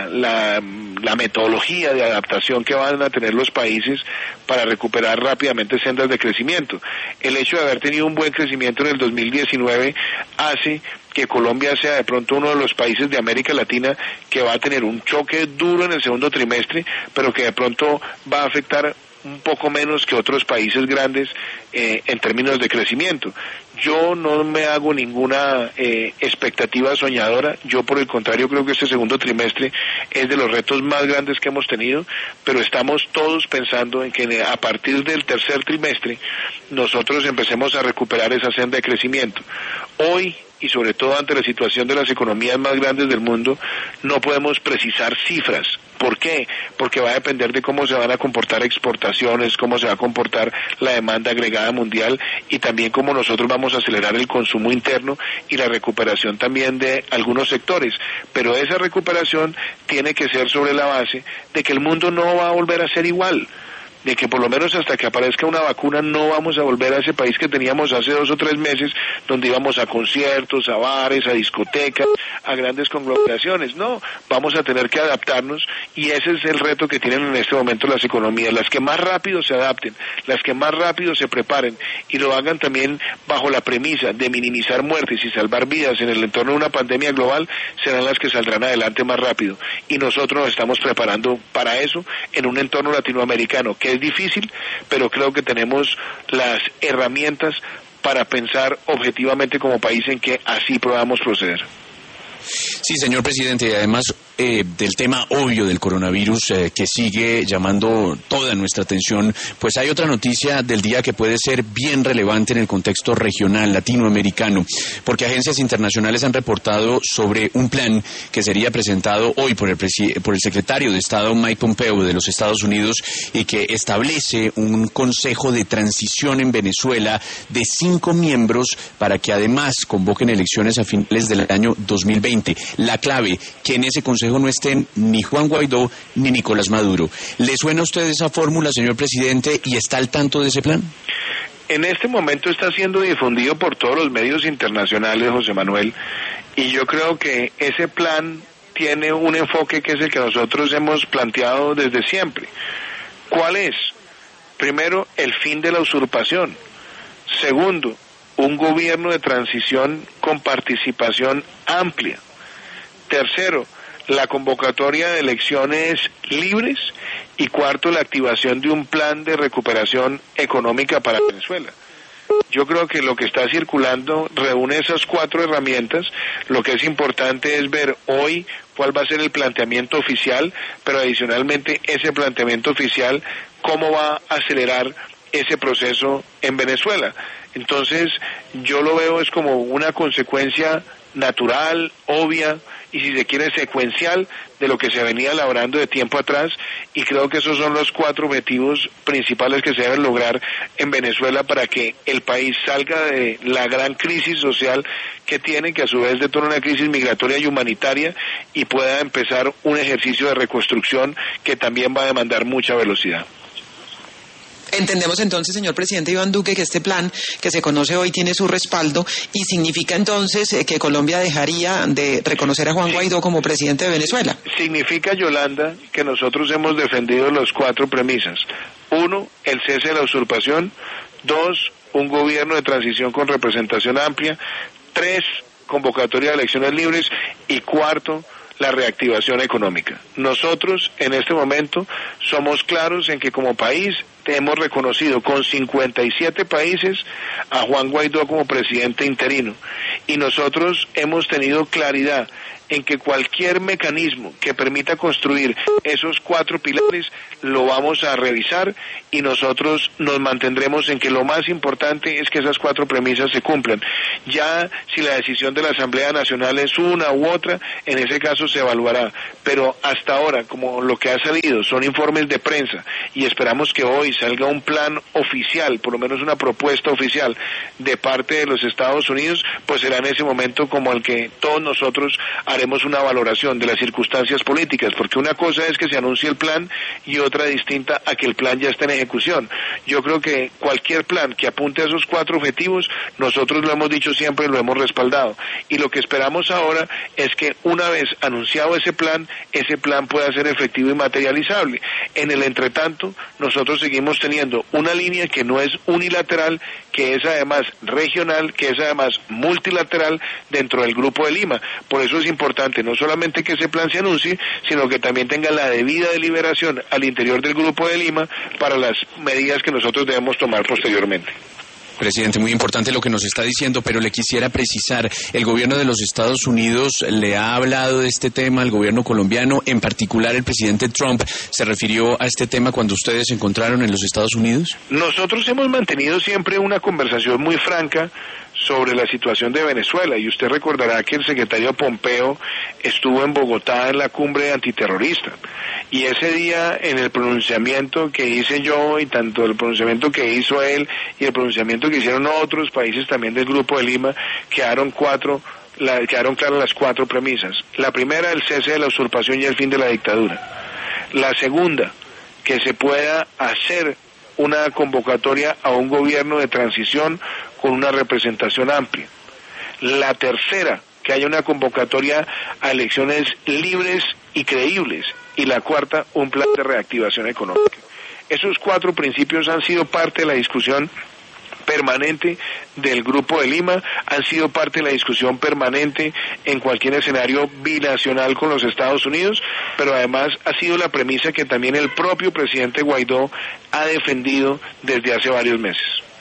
la metodología de adaptación que van a tener los países para recuperar rápidamente sendas de crecimiento. El hecho de haber tenido un buen crecimiento en el 2019 hace que Colombia sea de pronto uno de los países de América Latina que va a tener un choque duro en el segundo trimestre, pero que de pronto va a afectar un poco menos que otros países grandes en términos de crecimiento. Yo no me hago ninguna expectativa soñadora. Yo, por el contrario, creo que este segundo trimestre es de los retos más grandes que hemos tenido, pero estamos todos pensando en que a partir del tercer trimestre nosotros empecemos a recuperar esa senda de crecimiento. Hoy, y sobre todo ante la situación de las economías más grandes del mundo, no podemos precisar cifras. ¿Por qué? Porque va a depender de cómo se van a comportar exportaciones, cómo se va a comportar la demanda agregada mundial y también cómo nosotros vamos a acelerar el consumo interno y la recuperación también de algunos sectores. Pero esa recuperación tiene que ser sobre la base de que el mundo no va a volver a ser igual, de que por lo menos hasta que aparezca una vacuna no vamos a volver a ese país que teníamos hace 2 o 3 meses, donde íbamos a conciertos, a bares, a discotecas, a grandes conglomeraciones. No, vamos a tener que adaptarnos y ese es el reto que tienen en este momento las economías. Las que más rápido se adapten, las que más rápido se preparen y lo hagan también bajo la premisa de minimizar muertes y salvar vidas en el entorno de una pandemia global, serán las que saldrán adelante más rápido. Y nosotros nos estamos preparando para eso en un entorno latinoamericano que es difícil, pero creo que tenemos las herramientas para pensar objetivamente como país en que así podamos proceder. Sí, señor presidente, y además del tema obvio del coronavirus que sigue llamando toda nuestra atención, pues hay otra noticia del día que puede ser bien relevante en el contexto regional latinoamericano, porque agencias internacionales han reportado sobre un plan que sería presentado hoy por el secretario de Estado Mike Pompeo de los Estados Unidos y que establece un consejo de transición en Venezuela de 5 miembros para que además convoquen elecciones a finales del año 2020. La clave, que en ese consejo no estén ni Juan Guaidó ni Nicolás Maduro. ¿Le suena a usted esa fórmula, señor presidente, y está al tanto de ese plan? En este momento está siendo difundido por todos los medios internacionales, José Manuel, y yo creo que ese plan tiene un enfoque que es el que nosotros hemos planteado desde siempre. ¿Cuál es? Primero, el fin de la usurpación. Segundo, un gobierno de transición con participación amplia. Tercero, la convocatoria de elecciones libres. Y cuarto, la activación de un plan de recuperación económica para Venezuela. Yo creo que lo que está circulando reúne esas 4 herramientas. Lo que es importante es ver hoy cuál va a ser el planteamiento oficial, pero adicionalmente ese planteamiento oficial, cómo va a acelerar ese proceso en Venezuela. Entonces, yo lo veo es como una consecuencia natural, obvia, y si se quiere secuencial de lo que se venía elaborando de tiempo atrás, y creo que esos son los 4 objetivos principales que se deben lograr en Venezuela para que el país salga de la gran crisis social que tiene, que a su vez detona una crisis migratoria y humanitaria, y pueda empezar un ejercicio de reconstrucción que también va a demandar mucha velocidad. Entendemos entonces, señor presidente Iván Duque, que este plan que se conoce hoy tiene su respaldo y significa entonces que Colombia dejaría de reconocer a Juan Guaidó como presidente de Venezuela. Significa, Yolanda, que nosotros hemos defendido las 4 premisas. 1, el cese de la usurpación. 2, un gobierno de transición con representación amplia. 3, convocatoria de elecciones libres. Y 4, la reactivación económica. Nosotros, en este momento, somos claros en que como país hemos reconocido con 57 países a Juan Guaidó como presidente interino. Y nosotros hemos tenido claridad en que cualquier mecanismo que permita construir esos 4 pilares lo vamos a revisar, y nosotros nos mantendremos en que lo más importante es que esas 4 premisas se cumplan. Ya si la decisión de la Asamblea Nacional es una u otra, en ese caso se evaluará, pero hasta ahora, como lo que ha salido son informes de prensa, y esperamos que hoy salga un plan oficial, por lo menos una propuesta oficial de parte de los Estados Unidos, pues será en ese momento como el que todos nosotros haremos una valoración de las circunstancias políticas, porque una cosa es que se anuncie el plan y otra distinta a que el plan ya esté en ejecución. Yo creo que cualquier plan que apunte a esos 4 objetivos, nosotros lo hemos dicho siempre, lo hemos respaldado, y lo que esperamos ahora es que una vez anunciado ese plan pueda ser efectivo y materializable. En el entretanto, nosotros seguimos teniendo una línea que no es unilateral, que es además regional, que es además multilateral dentro del Grupo de Lima. Por eso es importante importante no solamente que ese plan se anuncie, sino que también tenga la debida deliberación al interior del Grupo de Lima para las medidas que nosotros debemos tomar posteriormente. Presidente, muy importante lo que nos está diciendo, pero le quisiera precisar, ¿el gobierno de los Estados Unidos le ha hablado de este tema al gobierno colombiano? En particular, el presidente Trump se refirió a este tema cuando ustedes se encontraron en los Estados Unidos. Nosotros hemos mantenido siempre una conversación muy franca sobre la situación de Venezuela, y usted recordará que el secretario Pompeo estuvo en Bogotá en la cumbre antiterrorista, y ese día en el pronunciamiento que hice yo, y tanto el pronunciamiento que hizo él y el pronunciamiento que hicieron otros países también del Grupo de Lima, quedaron claras las 4 premisas. La primera, el cese de la usurpación y el fin de la dictadura. La segunda, que se pueda hacer una convocatoria a un gobierno de transición con una representación amplia. La tercera, que haya una convocatoria a elecciones libres y creíbles. Y la cuarta, un plan de reactivación económica. Esos 4 principios han sido parte de la discusión permanente del Grupo de Lima, han sido parte de la discusión permanente en cualquier escenario binacional con los Estados Unidos, pero además ha sido la premisa que también el propio presidente Guaidó ha defendido desde hace varios meses.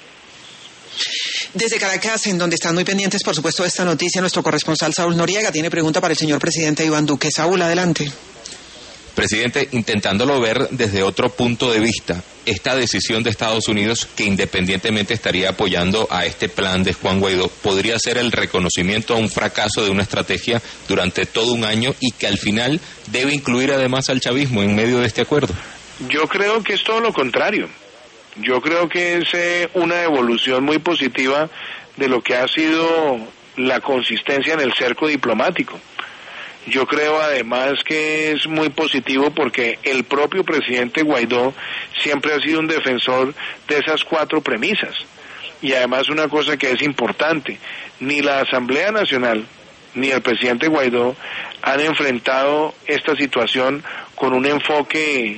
Desde Caracas, en donde están muy pendientes, por supuesto, de esta noticia, nuestro corresponsal Saúl Noriega tiene pregunta para el señor presidente Iván Duque. Saúl, adelante. Presidente, intentándolo ver desde otro punto de vista, esta decisión de Estados Unidos, que independientemente estaría apoyando a este plan de Juan Guaidó, podría ser el reconocimiento a un fracaso de una estrategia durante todo un año y que al final debe incluir además al chavismo en medio de este acuerdo. Yo creo que es todo lo contrario. Yo creo que es una evolución muy positiva de lo que ha sido la consistencia en el cerco diplomático. Yo creo además que es muy positivo porque el propio presidente Guaidó siempre ha sido un defensor de esas 4 premisas. Y además una cosa que es importante, ni la Asamblea Nacional ni el presidente Guaidó han enfrentado esta situación con un enfoque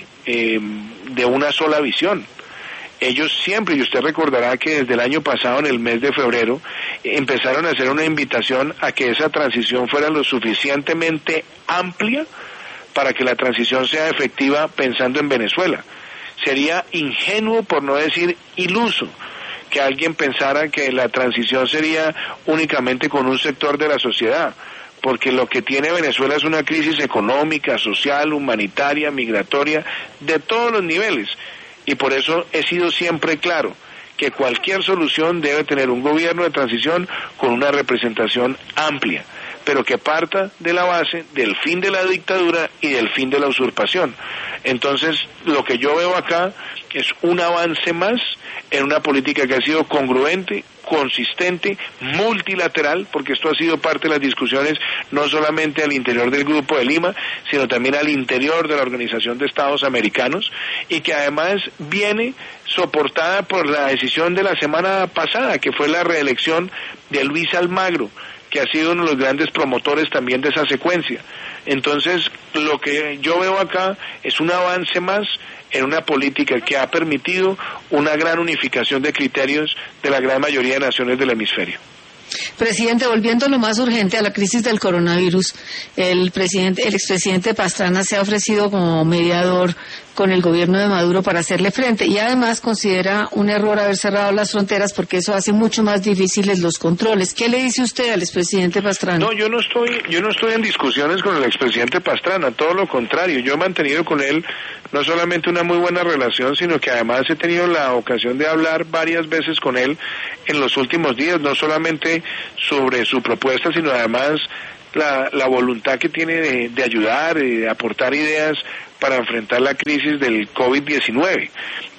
de una sola visión. Ellos siempre, y usted recordará que desde el año pasado, en el mes de febrero, empezaron a hacer una invitación a que esa transición fuera lo suficientemente amplia para que la transición sea efectiva pensando en Venezuela. Sería ingenuo, por no decir iluso, que alguien pensara que la transición sería únicamente con un sector de la sociedad, porque lo que tiene Venezuela es una crisis económica, social, humanitaria, migratoria, de todos los niveles. Y por eso he sido siempre claro que cualquier solución debe tener un gobierno de transición con una representación amplia, pero que parta de la base del fin de la dictadura y del fin de la usurpación. Entonces, lo que yo veo acá es un avance más en una política que ha sido congruente, consistente, multilateral, porque esto ha sido parte de las discusiones no solamente al interior del Grupo de Lima, sino también al interior de la Organización de Estados Americanos, y que además viene soportada por la decisión de la semana pasada, que fue la reelección de Luis Almagro, que ha sido uno de los grandes promotores también de esa secuencia. Entonces, lo que yo veo acá es un avance más en una política que ha permitido una gran unificación de criterios de la gran mayoría de naciones del hemisferio. Presidente, volviendo a lo más urgente, a la crisis del coronavirus, el expresidente Pastrana se ha ofrecido como mediador con el gobierno de Maduro para hacerle frente, y además considera un error haber cerrado las fronteras porque eso hace mucho más difíciles los controles. ¿Qué le dice usted al expresidente Pastrana? No, yo no estoy en discusiones con el expresidente Pastrana, todo lo contrario. Yo he mantenido con él no solamente una muy buena relación, sino que además he tenido la ocasión de hablar varias veces con él en los últimos días, no solamente sobre su propuesta, sino además la voluntad que tiene de ayudar y de aportar ideas para enfrentar la crisis del COVID-19.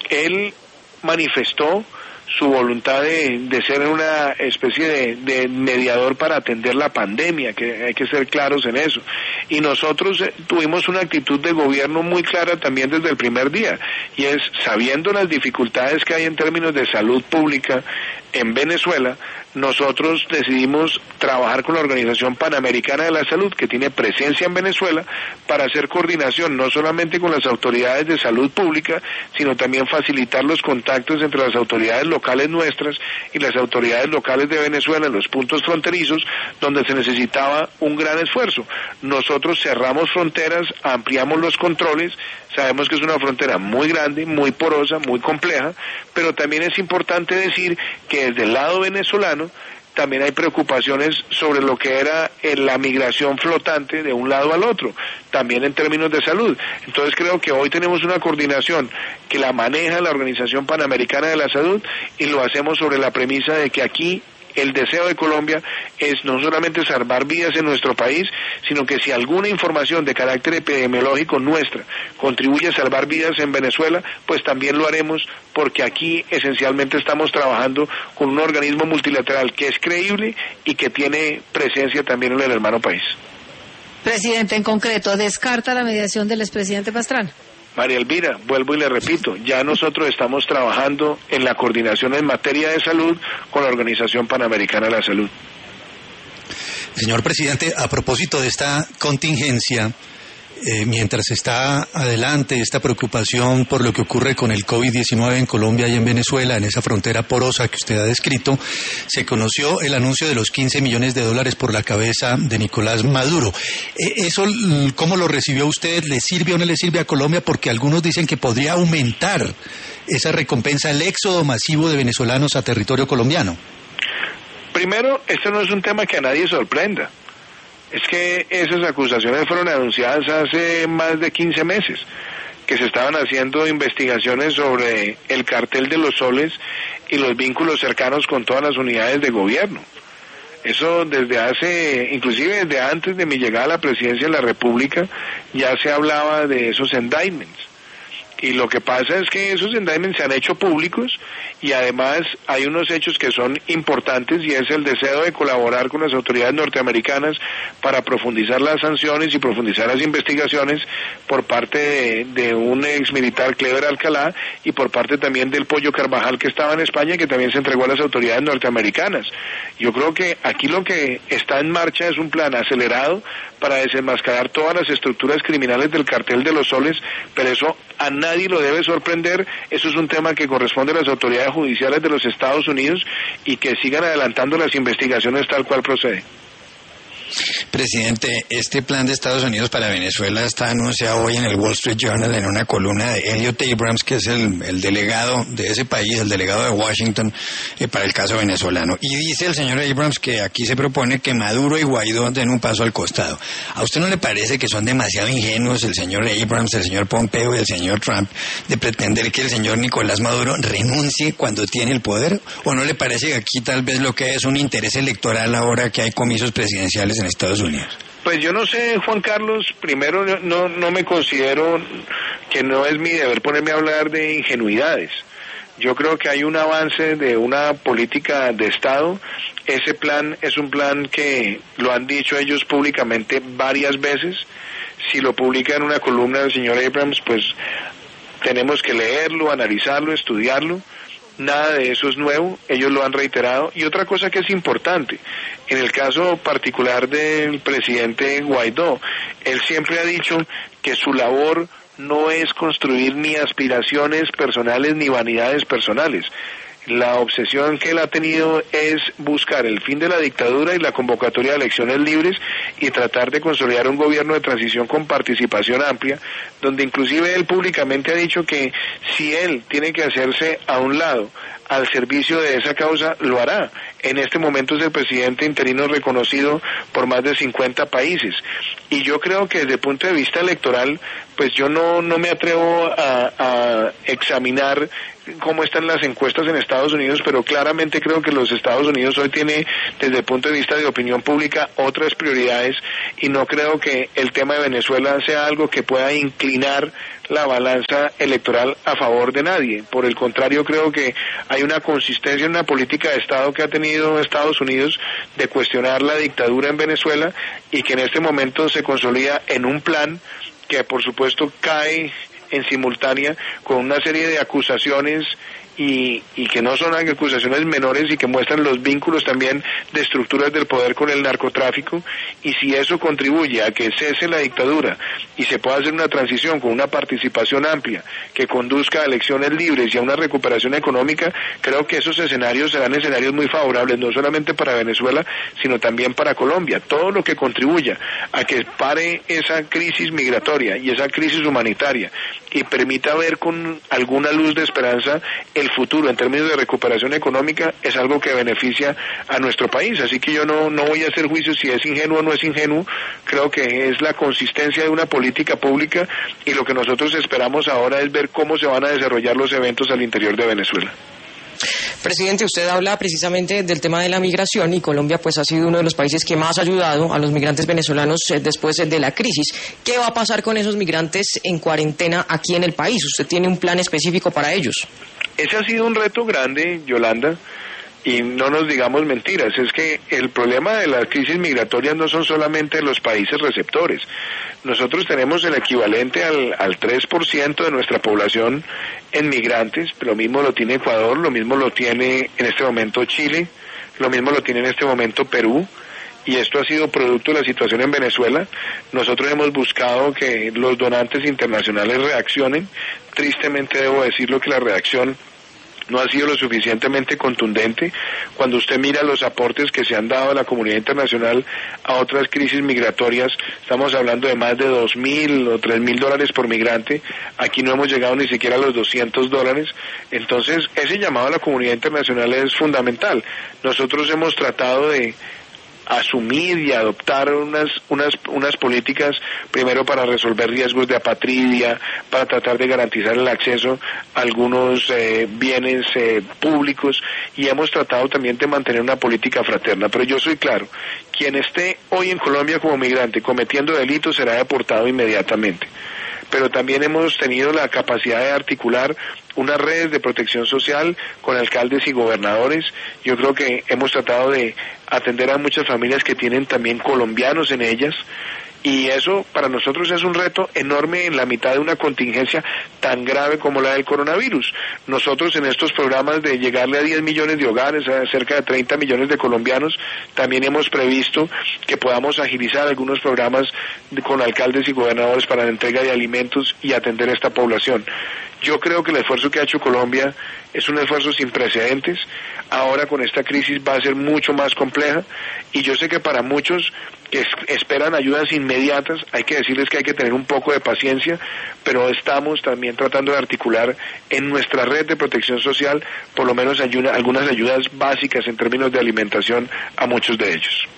Él manifestó su voluntad de ser una especie de mediador para atender la pandemia, que hay que ser claros en eso. Y nosotros tuvimos una actitud de gobierno muy clara también desde el primer día, y es, sabiendo las dificultades que hay en términos de salud pública en Venezuela, nosotros decidimos trabajar con la Organización Panamericana de la Salud, que tiene presencia en Venezuela, para hacer coordinación no solamente con las autoridades de salud pública, sino también facilitar los contactos entre las autoridades locales nuestras y las autoridades locales de Venezuela en los puntos fronterizos donde se necesitaba un gran esfuerzo. Nosotros cerramos fronteras, ampliamos los controles, sabemos que es una frontera muy grande, muy porosa, muy compleja, pero también es importante decir que desde el lado venezolano también hay preocupaciones sobre lo que era la migración flotante de un lado al otro, también en términos de salud. Entonces creo que hoy tenemos una coordinación que la maneja la Organización Panamericana de la Salud y lo hacemos sobre la premisa de que aquí el deseo de Colombia es no solamente salvar vidas en nuestro país, sino que si alguna información de carácter epidemiológico nuestra contribuye a salvar vidas en Venezuela, pues también lo haremos, porque aquí esencialmente estamos trabajando con un organismo multilateral que es creíble y que tiene presencia también en el hermano país. Presidente, en concreto, ¿descarta la mediación del expresidente Pastrana? María Elvira, vuelvo y le repito, ya nosotros estamos trabajando en la coordinación en materia de salud con la Organización Panamericana de la Salud. Señor presidente, a propósito de esta contingencia, mientras está adelante esta preocupación por lo que ocurre con el COVID-19 en Colombia y en Venezuela, en esa frontera porosa que usted ha descrito, se conoció el anuncio de los $15 millones por la cabeza de Nicolás Maduro. ¿Eso cómo lo recibió usted? ¿Le sirve o no le sirve a Colombia? Porque algunos dicen que podría aumentar esa recompensa, el éxodo masivo de venezolanos a territorio colombiano. Primero, esto no es un tema que a nadie sorprenda. Es que esas acusaciones fueron anunciadas hace más de 15 meses, que se estaban haciendo investigaciones sobre el cartel de los soles y los vínculos cercanos con todas las unidades de gobierno. Eso inclusive desde antes de mi llegada a la presidencia de la República, ya se hablaba de esos indictments. Y lo que pasa es que esos indictments se han hecho públicos y además hay unos hechos que son importantes y es el deseo de colaborar con las autoridades norteamericanas para profundizar las sanciones y profundizar las investigaciones por parte de un ex militar, Clever Alcalá, y por parte también del Pollo Carvajal, que estaba en España y que también se entregó a las autoridades norteamericanas. Yo creo que aquí lo que está en marcha es un plan acelerado para desenmascarar todas las estructuras criminales del cartel de los soles, pero eso a nadie lo debe sorprender. Eso es un tema que corresponde a las autoridades judiciales de los Estados Unidos y que sigan adelantando las investigaciones tal cual procede. Presidente, este plan de Estados Unidos para Venezuela está anunciado hoy en el Wall Street Journal en una columna de Elliot Abrams, que es el delegado de ese país, el delegado de Washington para el caso venezolano. Y dice el señor Abrams que aquí se propone que Maduro y Guaidó den un paso al costado. ¿A usted no le parece que son demasiado ingenuos el señor Abrams, el señor Pompeo y el señor Trump de pretender que el señor Nicolás Maduro renuncie cuando tiene el poder? ¿O no le parece que aquí tal vez lo que es un interés electoral ahora que hay comicios presidenciales en Estados Unidos? Pues yo no sé, Juan Carlos, primero no me considero que no es mi deber ponerme a hablar de ingenuidades. Yo creo que hay un avance de una política de Estado. Ese plan es un plan que lo han dicho ellos públicamente varias veces. Si lo publica en una columna del señor Abrams, pues tenemos que leerlo, analizarlo, estudiarlo. Nada de eso es nuevo, ellos lo han reiterado. Y otra cosa que es importante, en el caso particular del presidente Guaidó, él siempre ha dicho que su labor no es construir ni aspiraciones personales ni vanidades personales. La obsesión que él ha tenido es buscar el fin de la dictadura y la convocatoria de elecciones libres y tratar de consolidar un gobierno de transición con participación amplia, donde inclusive él públicamente ha dicho que si él tiene que hacerse a un lado al servicio de esa causa, lo hará. En este momento es el presidente interino reconocido por más de 50 países. Y yo creo que desde el punto de vista electoral, pues yo no me atrevo a examinar cómo están las encuestas en Estados Unidos, pero claramente creo que los Estados Unidos hoy tiene, desde el punto de vista de opinión pública, otras prioridades, y no creo que el tema de Venezuela sea algo que pueda inclinar la balanza electoral a favor de nadie. Por el contrario, creo que hay una consistencia en una política de Estado que ha tenido Estados Unidos de cuestionar la dictadura en Venezuela y que en este momento se consolida en un plan que por supuesto cae en simultánea con una serie de acusaciones y que no son acusaciones menores y que muestran los vínculos también de estructuras del poder con el narcotráfico, y si eso contribuye a que cese la dictadura y se pueda hacer una transición con una participación amplia que conduzca a elecciones libres y a una recuperación económica, creo que esos escenarios serán escenarios muy favorables, no solamente para Venezuela, sino también para Colombia. Todo lo que contribuya a que pare esa crisis migratoria y esa crisis humanitaria y permita ver con alguna luz de esperanza el futuro en términos de recuperación económica es algo que beneficia a nuestro país. Así que yo no voy a hacer juicio si es ingenuo o no es ingenuo. Creo que es la consistencia de una política pública, y lo que nosotros esperamos ahora es ver cómo se van a desarrollar los eventos al interior de Venezuela. Presidente, usted habla precisamente del tema de la migración, y Colombia pues ha sido uno de los países que más ha ayudado a los migrantes venezolanos después de la crisis. ¿Qué va a pasar con esos migrantes en cuarentena aquí en el país? ¿Usted tiene un plan específico para ellos? Ese ha sido un reto grande, Yolanda, y no nos digamos mentiras. Es que el problema de las crisis migratorias no son solamente los países receptores. Nosotros tenemos el equivalente al 3% de nuestra población en migrantes. Lo mismo lo tiene Ecuador, lo mismo lo tiene en este momento Chile, lo mismo lo tiene en este momento Perú, y esto ha sido producto de la situación en Venezuela. Nosotros hemos buscado que los donantes internacionales reaccionen. Tristemente debo decirlo que la reacción no ha sido lo suficientemente contundente. Cuando usted mira los aportes que se han dado a la comunidad internacional a otras crisis migratorias, estamos hablando de más de $2,000 o $3,000 por migrante. Aquí no hemos llegado ni siquiera a los $200. Entonces, ese llamado a la comunidad internacional es fundamental. Nosotros hemos tratado de asumir y adoptar unas políticas, primero para resolver riesgos de apatridia, para tratar de garantizar el acceso a algunos bienes públicos, y hemos tratado también de mantener una política fraterna. Pero yo soy claro, quien esté hoy en Colombia como migrante cometiendo delitos será deportado inmediatamente. Pero también hemos tenido la capacidad de articular unas redes de protección social con alcaldes y gobernadores. Yo creo que hemos tratado de atender a muchas familias que tienen también colombianos en ellas, y eso para nosotros es un reto enorme en la mitad de una contingencia tan grave como la del coronavirus. Nosotros en estos programas de llegarle a 10 millones de hogares, a cerca de 30 millones de colombianos, también hemos previsto que podamos agilizar algunos programas con alcaldes y gobernadores para la entrega de alimentos y atender a esta población. Yo creo que el esfuerzo que ha hecho Colombia es un esfuerzo sin precedentes. Ahora con esta crisis va a ser mucho más compleja, y yo sé que para muchos que esperan ayudas inmediatas hay que decirles que hay que tener un poco de paciencia, pero estamos también tratando de articular en nuestra red de protección social por lo menos algunas ayudas básicas en términos de alimentación a muchos de ellos.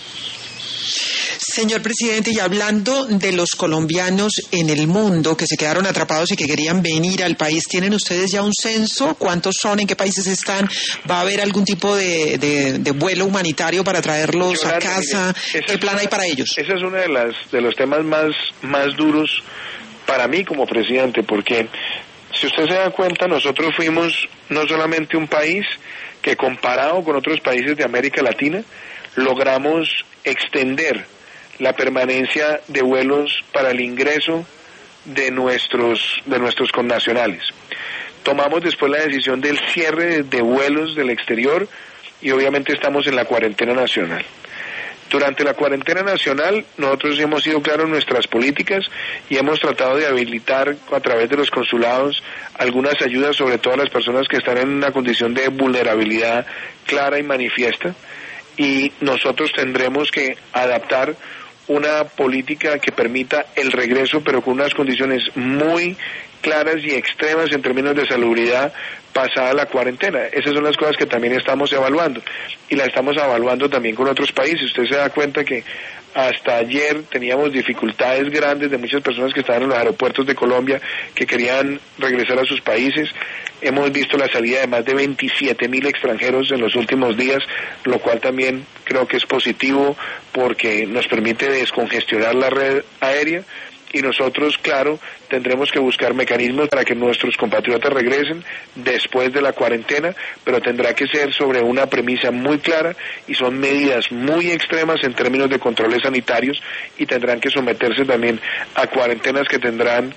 Señor presidente, y hablando de los colombianos en el mundo que se quedaron atrapados y que querían venir al país, ¿tienen ustedes ya un censo? ¿Cuántos son? ¿En qué países están? ¿Va a haber algún tipo de vuelo humanitario para traerlos a casa? ¿Qué plan hay para ellos? Ese es uno de los temas más duros para mí como presidente, porque si usted se da cuenta, nosotros fuimos no solamente un país que, comparado con otros países de América Latina, logramos extender la permanencia de vuelos para el ingreso de nuestros connacionales. Tomamos después la decisión del cierre de vuelos del exterior, y obviamente estamos en la cuarentena nacional. Durante la cuarentena nacional nosotros hemos sido claros en nuestras políticas y hemos tratado de habilitar a través de los consulados algunas ayudas, sobre todo a las personas que están en una condición de vulnerabilidad clara y manifiesta, y nosotros tendremos que adaptar una política que permita el regreso, pero con unas condiciones muy claras y extremas en términos de salubridad pasada la cuarentena. Esas son las cosas que también estamos evaluando, y las estamos evaluando también con otros países. Usted se da cuenta que hasta ayer teníamos dificultades grandes de muchas personas que estaban en los aeropuertos de Colombia que querían regresar a sus países. Hemos visto la salida de más de 27,000 extranjeros en los últimos días, lo cual también creo que es positivo porque nos permite descongestionar la red aérea. Y nosotros, claro, tendremos que buscar mecanismos para que nuestros compatriotas regresen después de la cuarentena, pero tendrá que ser sobre una premisa muy clara, y son medidas muy extremas en términos de controles sanitarios, y tendrán que someterse también a cuarentenas que tendrán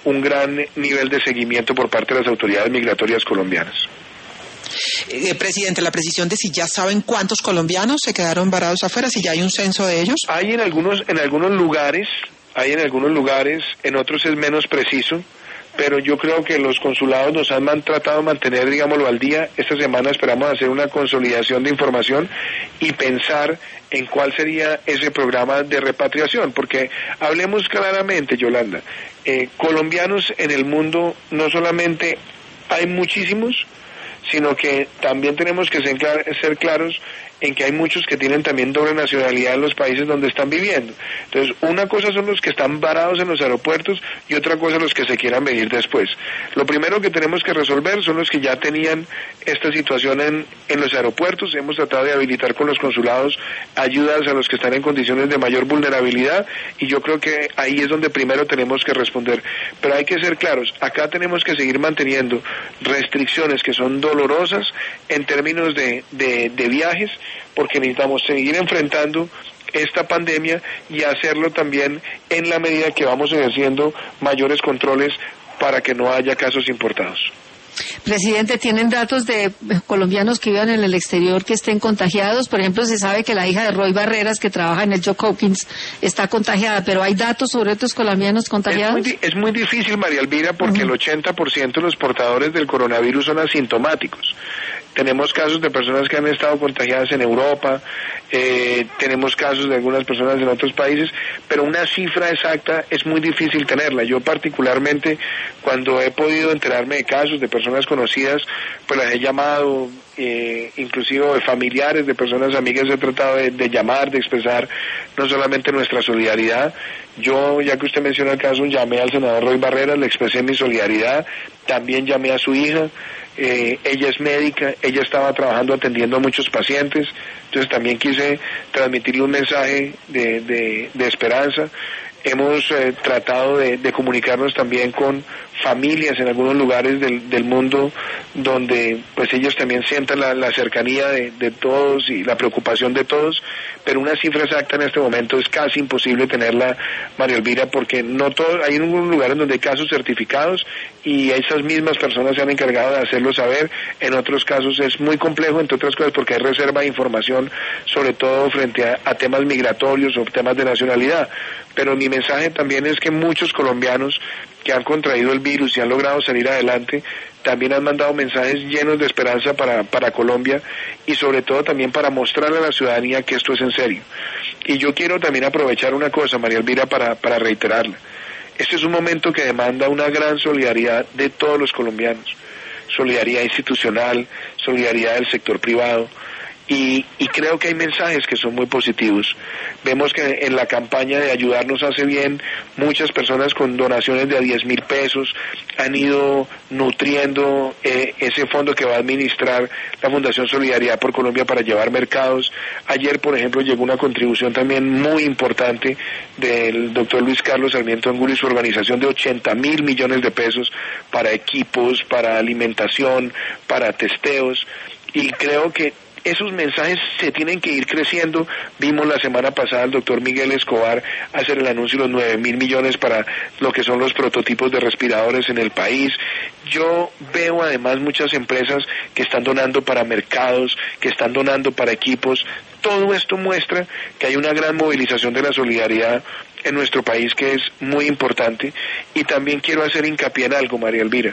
un gran nivel de seguimiento por parte de las autoridades migratorias colombianas. Presidente, la precisión de si ya saben cuántos colombianos se quedaron varados afuera, si ya hay un censo de ellos. Hay en algunos lugares, en otros es menos preciso, pero yo creo que los consulados nos han tratado de mantener, digámoslo, al día. Esta semana esperamos hacer una consolidación de información y pensar en cuál sería ese programa de repatriación, porque hablemos claramente, Yolanda, colombianos en el mundo no solamente hay muchísimos, sino que también tenemos que ser claros en que hay muchos que tienen también doble nacionalidad en los países donde están viviendo. Entonces, una cosa son los que están varados en los aeropuertos y otra cosa los que se quieran venir después. Lo primero que tenemos que resolver son los que ya tenían esta situación en los aeropuertos. Hemos tratado de habilitar con los consulados ayudas a los que están en condiciones de mayor vulnerabilidad y yo creo que ahí es donde primero tenemos que responder. Pero hay que ser claros, acá tenemos que seguir manteniendo restricciones que son dolorosas en términos de viajes, porque necesitamos seguir enfrentando esta pandemia y hacerlo también en la medida que vamos ejerciendo mayores controles para que no haya casos importados. Presidente, ¿tienen datos de colombianos que vivan en el exterior que estén contagiados? Por ejemplo, se sabe que la hija de Roy Barreras, que trabaja en el Johns Hopkins, está contagiada, pero ¿hay datos sobre otros colombianos contagiados? Es muy difícil, María Elvira, porque el 80% de los portadores del coronavirus son asintomáticos. Tenemos casos de personas que han estado contagiadas en Europa, tenemos casos de algunas personas en otros países, pero una cifra exacta es muy difícil tenerla. Yo particularmente, cuando he podido enterarme de casos de personas conocidas, pues las he llamado, inclusive de familiares, de personas amigas, he tratado de llamar, de expresar no solamente nuestra solidaridad. Yo, ya que usted menciona el caso, llamé al senador Roy Barreras, le expresé mi solidaridad, también llamé a su hija. Ella es médica, ella estaba trabajando atendiendo a muchos pacientes, entonces también quise transmitirle un mensaje de esperanza. Hemos tratado de comunicarnos también con familias en algunos lugares del mundo donde pues ellos también sientan la cercanía de todos y la preocupación de todos, pero una cifra exacta en este momento es casi imposible tenerla, María Elvira, porque no todos, hay algunos lugares donde hay casos certificados y esas mismas personas se han encargado de hacerlo saber. En otros casos es muy complejo, entre otras cosas porque hay reserva de información, sobre todo frente a temas migratorios o temas de nacionalidad. Pero mi mensaje también es que muchos colombianos que han contraído el virus y han logrado salir adelante, también han mandado mensajes llenos de esperanza para Colombia y sobre todo también para mostrarle a la ciudadanía que esto es en serio. Y yo quiero también aprovechar una cosa, María Elvira, para reiterarla. Este es un momento que demanda una gran solidaridad de todos los colombianos, solidaridad institucional, solidaridad del sector privado. Y creo que hay mensajes que son muy positivos. Vemos que en la campaña de Ayudarnos Hace Bien, muchas personas con donaciones de a 10.000 pesos han ido nutriendo ese fondo que va a administrar la Fundación Solidaridad por Colombia para llevar mercados. Ayer, por ejemplo, llegó una contribución también muy importante del doctor Luis Carlos Sarmiento Angulo y su organización de 80.000 millones de pesos para equipos, para alimentación, para testeos. Y creo que esos mensajes se tienen que ir creciendo. Vimos la semana pasada al doctor Miguel Escobar hacer el anuncio de los 9.000 millones para lo que son los prototipos de respiradores en el país. Yo veo además muchas empresas que están donando para mercados, que están donando para equipos. Todo esto muestra que hay una gran movilización de la solidaridad en nuestro país que es muy importante. Y también quiero hacer hincapié en algo, María Elvira.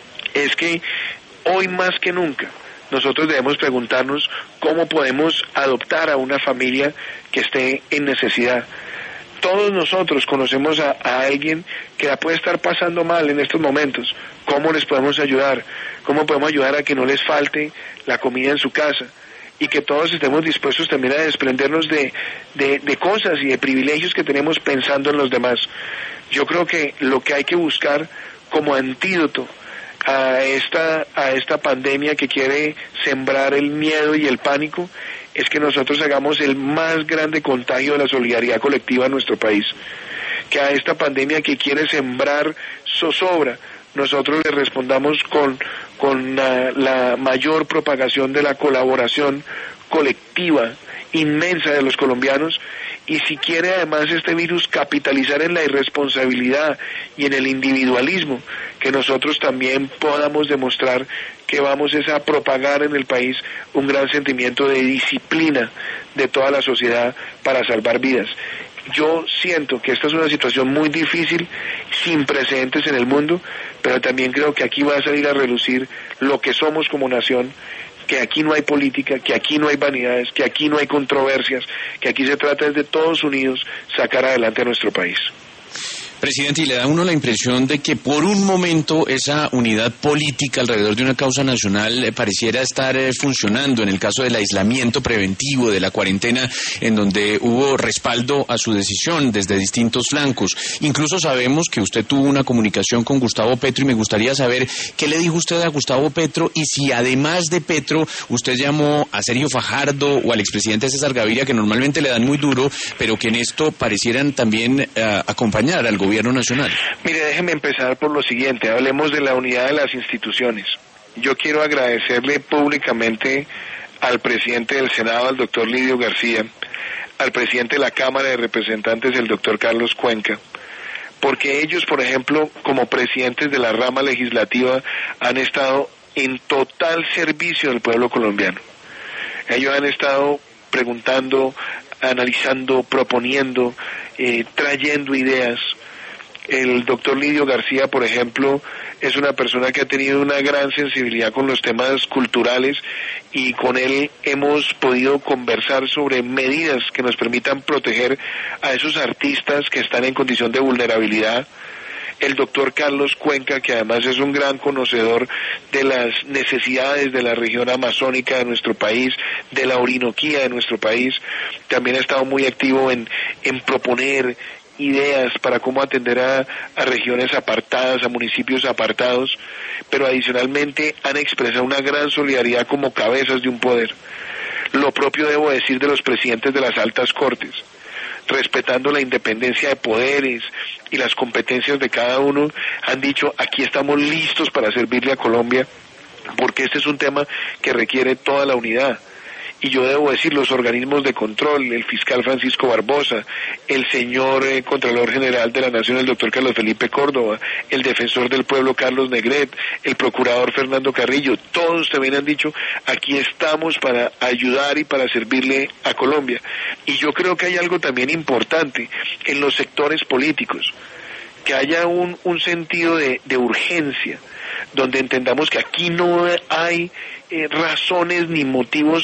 Es que hoy más que nunca nosotros debemos preguntarnos cómo podemos adoptar a una familia que esté en necesidad. Todos nosotros conocemos a alguien que la puede estar pasando mal en estos momentos. ¿Cómo les podemos ayudar? ¿Cómo podemos ayudar a que no les falte la comida en su casa? Y que todos estemos dispuestos también a desprendernos de cosas y de privilegios que tenemos pensando en los demás. Yo creo que lo que hay que buscar como antídoto a esta pandemia que quiere sembrar el miedo y el pánico es que nosotros hagamos el más grande contagio de la solidaridad colectiva en nuestro país. Que a esta pandemia que quiere sembrar zozobra, nosotros le respondamos con la mayor propagación de la colaboración colectiva inmensa de los colombianos y si quiere además este virus capitalizar en la irresponsabilidad y en el individualismo, que nosotros también podamos demostrar que vamos a propagar en el país un gran sentimiento de disciplina de toda la sociedad para salvar vidas. Yo siento que esta es una situación muy difícil, sin precedentes en el mundo, pero también creo que aquí va a salir a relucir lo que somos como nación, que aquí no hay política, que aquí no hay vanidades, que aquí no hay controversias, que aquí se trata de todos unidos sacar adelante a nuestro país. Presidente, y le da a uno la impresión de que por un momento esa unidad política alrededor de una causa nacional pareciera estar funcionando en el caso del aislamiento preventivo, de la cuarentena, en donde hubo respaldo a su decisión desde distintos flancos. Incluso sabemos que usted tuvo una comunicación con Gustavo Petro y me gustaría saber qué le dijo usted a Gustavo Petro y si además de Petro usted llamó a Sergio Fajardo o al expresidente César Gaviria, que normalmente le dan muy duro, pero que en esto parecieran también acompañar al gobierno nacional. Mire, déjeme empezar por lo siguiente, hablemos de la unidad de las instituciones. Yo quiero agradecerle públicamente al presidente del Senado, al doctor Lidio García, al presidente de la Cámara de Representantes, el doctor Carlos Cuenca, porque ellos, por ejemplo, como presidentes de la rama legislativa, han estado en total servicio del pueblo colombiano. Ellos han estado preguntando, analizando, proponiendo, trayendo ideas. El doctor Lidio García, por ejemplo, es una persona que ha tenido una gran sensibilidad con los temas culturales y con él hemos podido conversar sobre medidas que nos permitan proteger a esos artistas que están en condición de vulnerabilidad. El doctor Carlos Cuenca, que además es un gran conocedor de las necesidades de la región amazónica de nuestro país, de la Orinoquía de nuestro país, también ha estado muy activo en proponer ideas para cómo atender a regiones apartadas, a municipios apartados, pero adicionalmente han expresado una gran solidaridad como cabezas de un poder. Lo propio debo decir de los presidentes de las altas cortes, respetando la independencia de poderes y las competencias de cada uno, han dicho, aquí estamos listos para servirle a Colombia, porque este es un tema que requiere toda la unidad. Y yo debo decir, los organismos de control, el fiscal Francisco Barbosa, el señor Contralor General de la Nación, el doctor Carlos Felipe Córdoba, el defensor del pueblo Carlos Negret, el procurador Fernando Carrillo, todos también han dicho, aquí estamos para ayudar y para servirle a Colombia. Y yo creo que hay algo también importante en los sectores políticos, que haya un sentido de urgencia, donde entendamos que aquí no hay razones ni motivos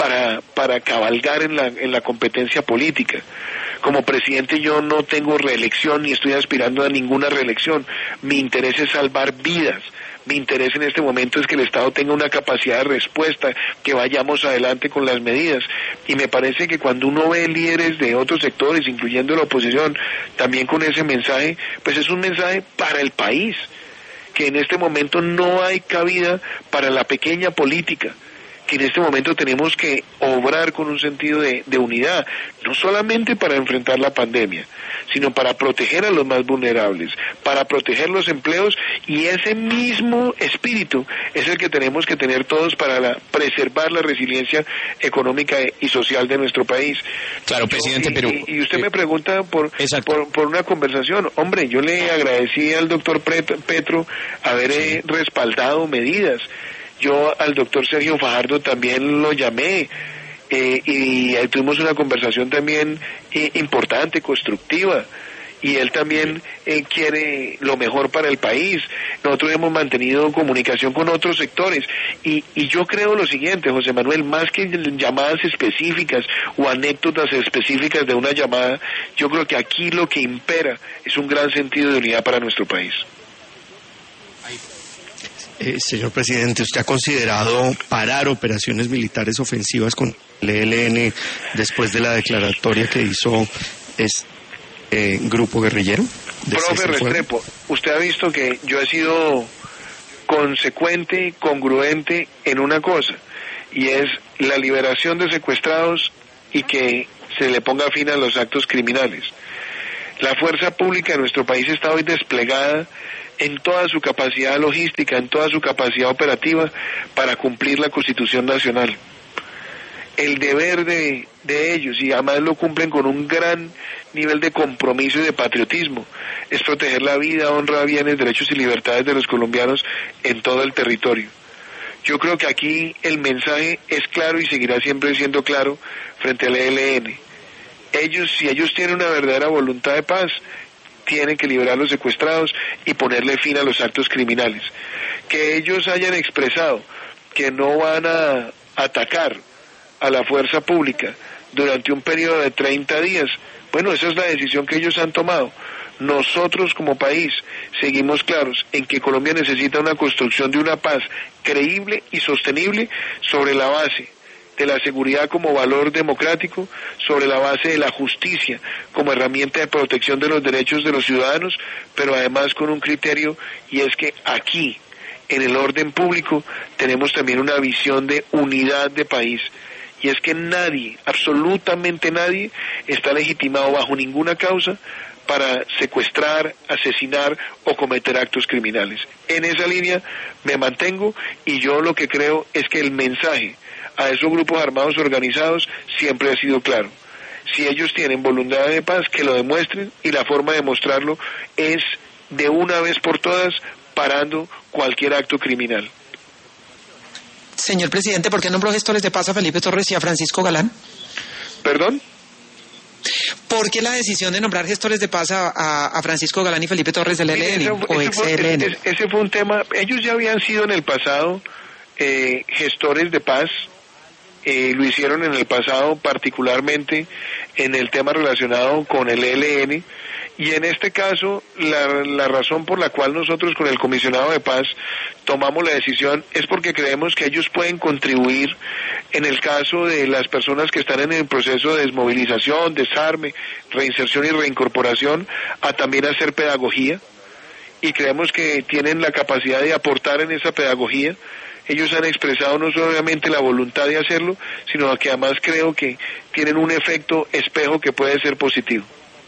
para cabalgar en la competencia política. Como presidente yo no tengo reelección ni estoy aspirando a ninguna reelección. Mi interés es salvar vidas. Mi interés en este momento es que el Estado tenga una capacidad de respuesta, que vayamos adelante con las medidas. Y me parece que cuando uno ve líderes de otros sectores, incluyendo la oposición, también con ese mensaje, pues es un mensaje para el país, que en este momento no hay cabida para la pequeña política, que en este momento tenemos que obrar con un sentido de unidad, no solamente para enfrentar la pandemia, sino para proteger a los más vulnerables, para proteger los empleos, y ese mismo espíritu es el que tenemos que tener todos para preservar la resiliencia económica y social de nuestro país. Claro, presidente, pero... Y usted me pregunta por una conversación. Hombre, yo le agradecí al doctor Petro haber respaldado medidas. Yo al doctor Sergio Fajardo también lo llamé y tuvimos una conversación también importante, constructiva, y él también quiere lo mejor para el país. Nosotros hemos mantenido comunicación con otros sectores y yo creo lo siguiente, José Manuel, más que llamadas específicas o anécdotas específicas de una llamada, yo creo que aquí lo que impera es un gran sentido de unidad para nuestro país. Señor presidente, ¿usted ha considerado parar operaciones militares ofensivas con el ELN después de la declaratoria que hizo grupo guerrillero? Profe Restrepo, usted ha visto que yo he sido consecuente, congruente en una cosa, y es la liberación de secuestrados y que se le ponga fin a los actos criminales. La fuerza pública de nuestro país está hoy desplegada en toda su capacidad logística, en toda su capacidad operativa para cumplir la Constitución Nacional. el deber de ellos, y además lo cumplen con un gran nivel de compromiso y de patriotismo, es proteger la vida, honra, bienes, derechos y libertades de los colombianos en todo el territorio. Yo creo que aquí el mensaje es claro y seguirá siempre siendo claro frente al ELN. Si ellos tienen una verdadera voluntad de paz, tienen que liberar a los secuestrados y ponerle fin a los actos criminales. Que ellos hayan expresado que no van a atacar a la fuerza pública durante un periodo de 30 días, bueno, esa es la decisión que ellos han tomado. Nosotros como país seguimos claros en que Colombia necesita una construcción de una paz creíble y sostenible sobre la base de la seguridad como valor democrático, sobre la base de la justicia como herramienta de protección de los derechos de los ciudadanos, pero además con un criterio, y es que aquí, en el orden público, tenemos también una visión de unidad de país. Y es que nadie, absolutamente nadie, está legitimado bajo ninguna causa para secuestrar, asesinar o cometer actos criminales. En esa línea me mantengo, y yo lo que creo es que el mensaje a esos grupos armados organizados siempre ha sido claro. Si ellos tienen voluntad de paz, que lo demuestren, y la forma de mostrarlo es de una vez por todas parando cualquier acto criminal. Señor presidente, ¿por qué nombró gestores de paz a Felipe Torres y a Francisco Galán? ¿Perdón? ¿Por qué la decisión de nombrar gestores de paz a Francisco Galán y Felipe Torres del ELN o ex-ELN? Ese fue un tema. Ellos ya habían sido en el pasado gestores de paz. Lo hicieron en el pasado, particularmente en el tema relacionado con el ELN, y en este caso la razón por la cual nosotros con el comisionado de paz tomamos la decisión es porque creemos que ellos pueden contribuir en el caso de las personas que están en el proceso de desmovilización, desarme, reinserción y reincorporación, a también hacer pedagogía, y creemos que tienen la capacidad de aportar en esa pedagogía. Ellos han expresado no solamente la voluntad de hacerlo, sino que además creo que tienen un efecto espejo que puede ser positivo.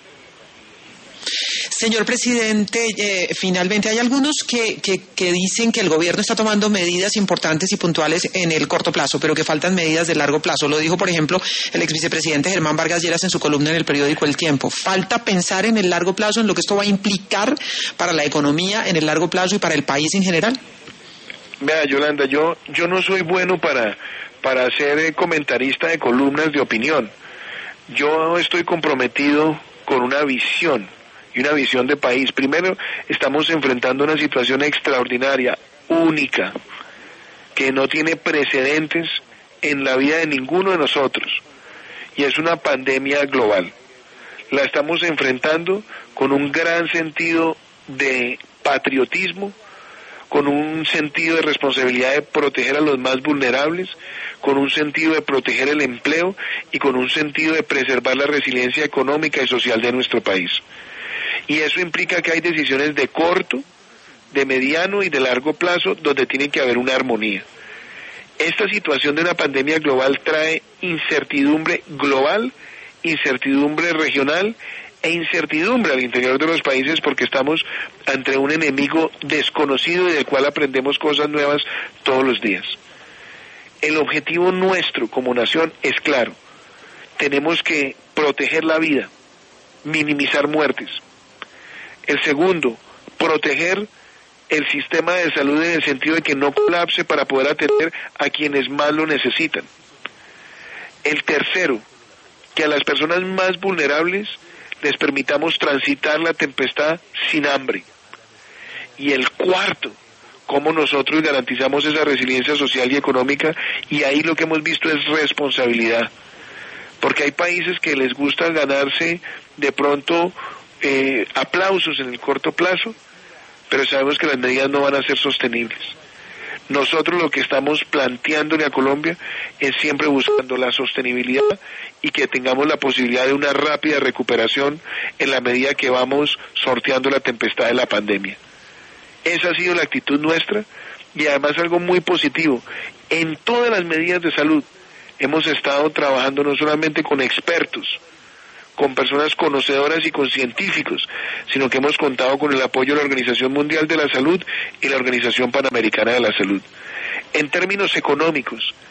Señor presidente, finalmente hay algunos que dicen que el gobierno está tomando medidas importantes y puntuales en el corto plazo, pero que faltan medidas de largo plazo. Lo dijo, por ejemplo, el exvicepresidente Germán Vargas Lleras en su columna en el periódico El Tiempo. Falta pensar en el largo plazo, en lo que esto va a implicar para la economía en el largo plazo y para el país en general. Vea, Yolanda, yo no soy bueno para ser comentarista de columnas de opinión. Yo estoy comprometido con una visión y una visión de país. Primero, estamos enfrentando una situación extraordinaria, única, que no tiene precedentes en la vida de ninguno de nosotros, y es una pandemia global. La estamos enfrentando con un gran sentido de patriotismo, con un sentido de responsabilidad de proteger a los más vulnerables, con un sentido de proteger el empleo y con un sentido de preservar la resiliencia económica y social de nuestro país. Y eso implica que hay decisiones de corto, de mediano y de largo plazo donde tiene que haber una armonía. Esta situación de una pandemia global trae incertidumbre global, incertidumbre regional e incertidumbre al interior de los países, porque estamos ante un enemigo desconocido y del cual aprendemos cosas nuevas todos los días. El objetivo nuestro como nación es claro. Tenemos que proteger la vida, minimizar muertes. El segundo, proteger el sistema de salud en el sentido de que no colapse para poder atender a quienes más lo necesitan. El tercero, que a las personas más vulnerables les permitamos transitar la tempestad sin hambre. Y el cuarto, cómo nosotros garantizamos esa resiliencia social y económica, y ahí lo que hemos visto es responsabilidad. Porque hay países que les gusta ganarse de pronto aplausos en el corto plazo, pero sabemos que las medidas no van a ser sostenibles. Nosotros lo que estamos planteándole a Colombia es siempre buscando la sostenibilidad y que tengamos la posibilidad de una rápida recuperación en la medida que vamos sorteando la tempestad de la pandemia. Esa ha sido la actitud nuestra, y además algo muy positivo. En todas las medidas de salud hemos estado trabajando no solamente con expertos, con personas conocedoras y con científicos, sino que hemos contado con el apoyo de la Organización Mundial de la Salud y la Organización Panamericana de la Salud. En términos económicos,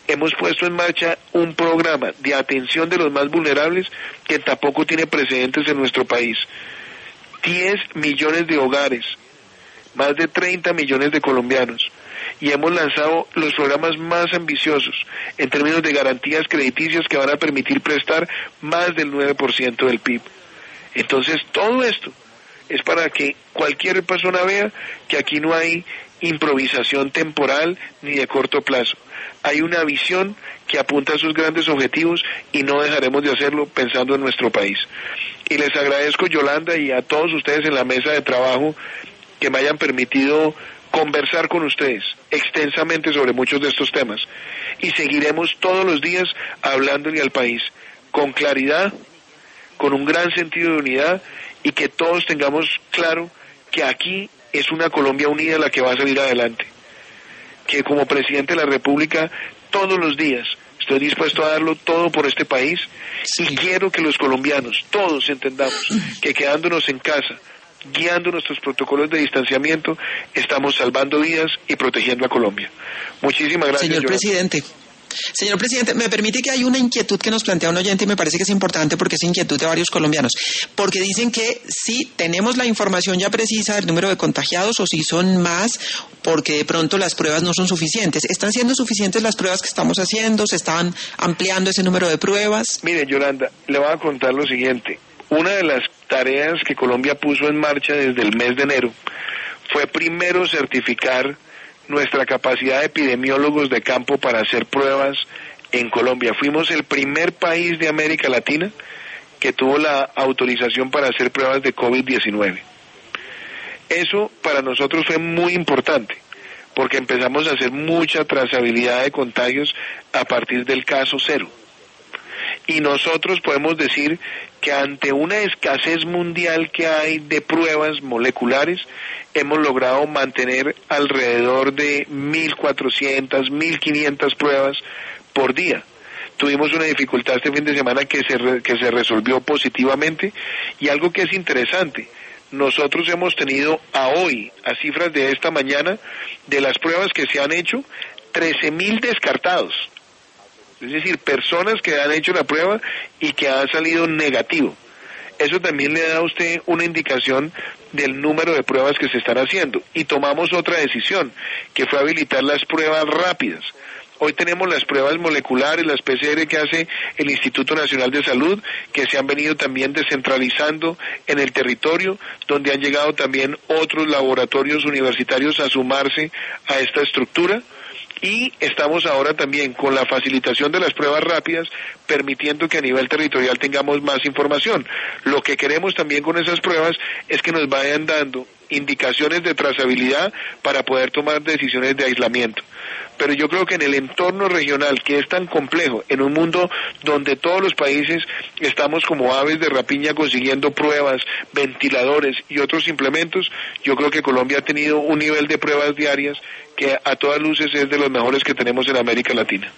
hemos puesto en marcha un programa de atención de los más vulnerables que tampoco tiene precedentes en nuestro país. 10 millones de hogares, más de 30 millones de colombianos, y hemos lanzado los programas más ambiciosos en términos de garantías crediticias que van a permitir prestar más del 9% del PIB. Entonces, todo esto es para que cualquier persona vea que aquí no hay improvisación temporal ni de corto plazo. Hay una visión que apunta a sus grandes objetivos y no dejaremos de hacerlo pensando en nuestro país. Y les agradezco, Yolanda, y a todos ustedes en la mesa de trabajo que me hayan permitido conversar con ustedes extensamente sobre muchos de estos temas. Y seguiremos todos los días hablándole al país con claridad, con un gran sentido de unidad, y que todos tengamos claro que aquí es una Colombia unida la que va a salir adelante. Que como presidente de la República, todos los días estoy dispuesto a darlo todo por este país, y quiero que los colombianos, todos entendamos que quedándonos en casa, guiando nuestros protocolos de distanciamiento, estamos salvando vidas y protegiendo a Colombia. Muchísimas gracias, Señor presidente. Señor presidente, me permite que hay una inquietud que nos plantea un oyente y me parece que es importante porque es inquietud de varios colombianos, porque dicen que si tenemos la información ya precisa del número de contagiados o si son más, porque de pronto las pruebas no son suficientes. ¿Están siendo suficientes las pruebas que estamos haciendo? ¿Se están ampliando ese número de pruebas? Mire, Yolanda, le voy a contar lo siguiente. Una de las tareas que Colombia puso en marcha desde el mes de enero fue primero certificar nuestra capacidad de epidemiólogos de campo para hacer pruebas en Colombia. Fuimos el primer país de América Latina que tuvo la autorización para hacer pruebas de COVID-19. Eso para nosotros fue muy importante, porque empezamos a hacer mucha trazabilidad de contagios a partir del caso cero. Y nosotros podemos decir que ante una escasez mundial que hay de pruebas moleculares, hemos logrado mantener alrededor de 1.400, 1.500 pruebas por día. Tuvimos una dificultad este fin de semana que se resolvió positivamente, y algo que es interesante, nosotros hemos tenido a hoy, a cifras de esta mañana, de las pruebas que se han hecho, 13.000 descartados. Es decir, personas que han hecho la prueba y que han salido negativo. Eso también le da a usted una indicación del número de pruebas que se están haciendo. Y tomamos otra decisión, que fue habilitar las pruebas rápidas. Hoy tenemos las pruebas moleculares, las PCR que hace el Instituto Nacional de Salud, que se han venido también descentralizando en el territorio, donde han llegado también otros laboratorios universitarios a sumarse a esta estructura. Y estamos ahora también con la facilitación de las pruebas rápidas, permitiendo que a nivel territorial tengamos más información. Lo que queremos también con esas pruebas es que nos vayan dando indicaciones de trazabilidad para poder tomar decisiones de aislamiento. Pero yo creo que en el entorno regional, que es tan complejo, en un mundo donde todos los países estamos como aves de rapiña consiguiendo pruebas, ventiladores y otros implementos, yo creo que Colombia ha tenido un nivel de pruebas diarias que a todas luces es de los mejores que tenemos en América Latina.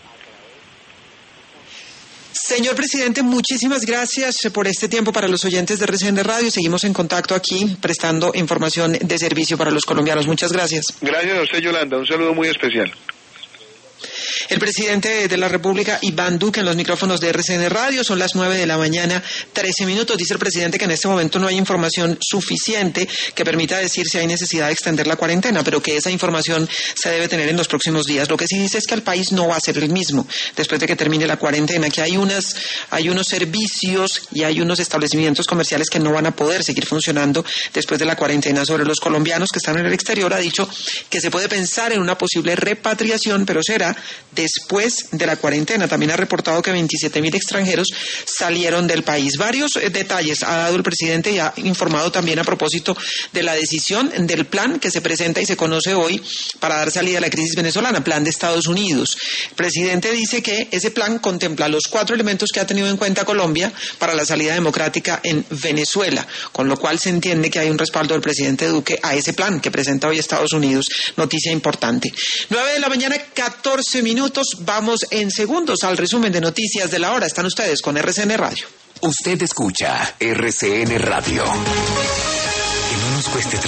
Señor presidente, muchísimas gracias por este tiempo para los oyentes de RCN Radio. Seguimos en contacto aquí, prestando información de servicio para los colombianos. Muchas gracias. Gracias a usted, Yolanda. Un saludo muy especial. El presidente de la República, Iván Duque, en los micrófonos de RCN Radio. Son las 9 de la mañana, 13 minutos. Dice el presidente que en este momento no hay información suficiente que permita decir si hay necesidad de extender la cuarentena, pero que esa información se debe tener en los próximos días. Lo que sí dice es que el país no va a ser el mismo después de que termine la cuarentena, que hay unos servicios y hay unos establecimientos comerciales que no van a poder seguir funcionando después de la cuarentena. Sobre los colombianos que están en el exterior, ha dicho que se puede pensar en una posible repatriación, pero será después de la cuarentena. También ha reportado que 27.000 extranjeros salieron del país. Varios detalles ha dado el presidente y ha informado también a propósito de la decisión del plan que se presenta y se conoce hoy para dar salida a la crisis venezolana, plan de Estados Unidos. El presidente dice que ese plan contempla los 4 elementos que ha tenido en cuenta Colombia para la salida democrática en Venezuela, con lo cual se entiende que hay un respaldo del presidente Duque a ese plan que presenta hoy Estados Unidos. Noticia importante. 9 de la mañana, 14 minutos. Vamos en segundos al resumen de noticias de la hora. Están ustedes con RCN Radio. Usted escucha RCN Radio. Que no nos cueste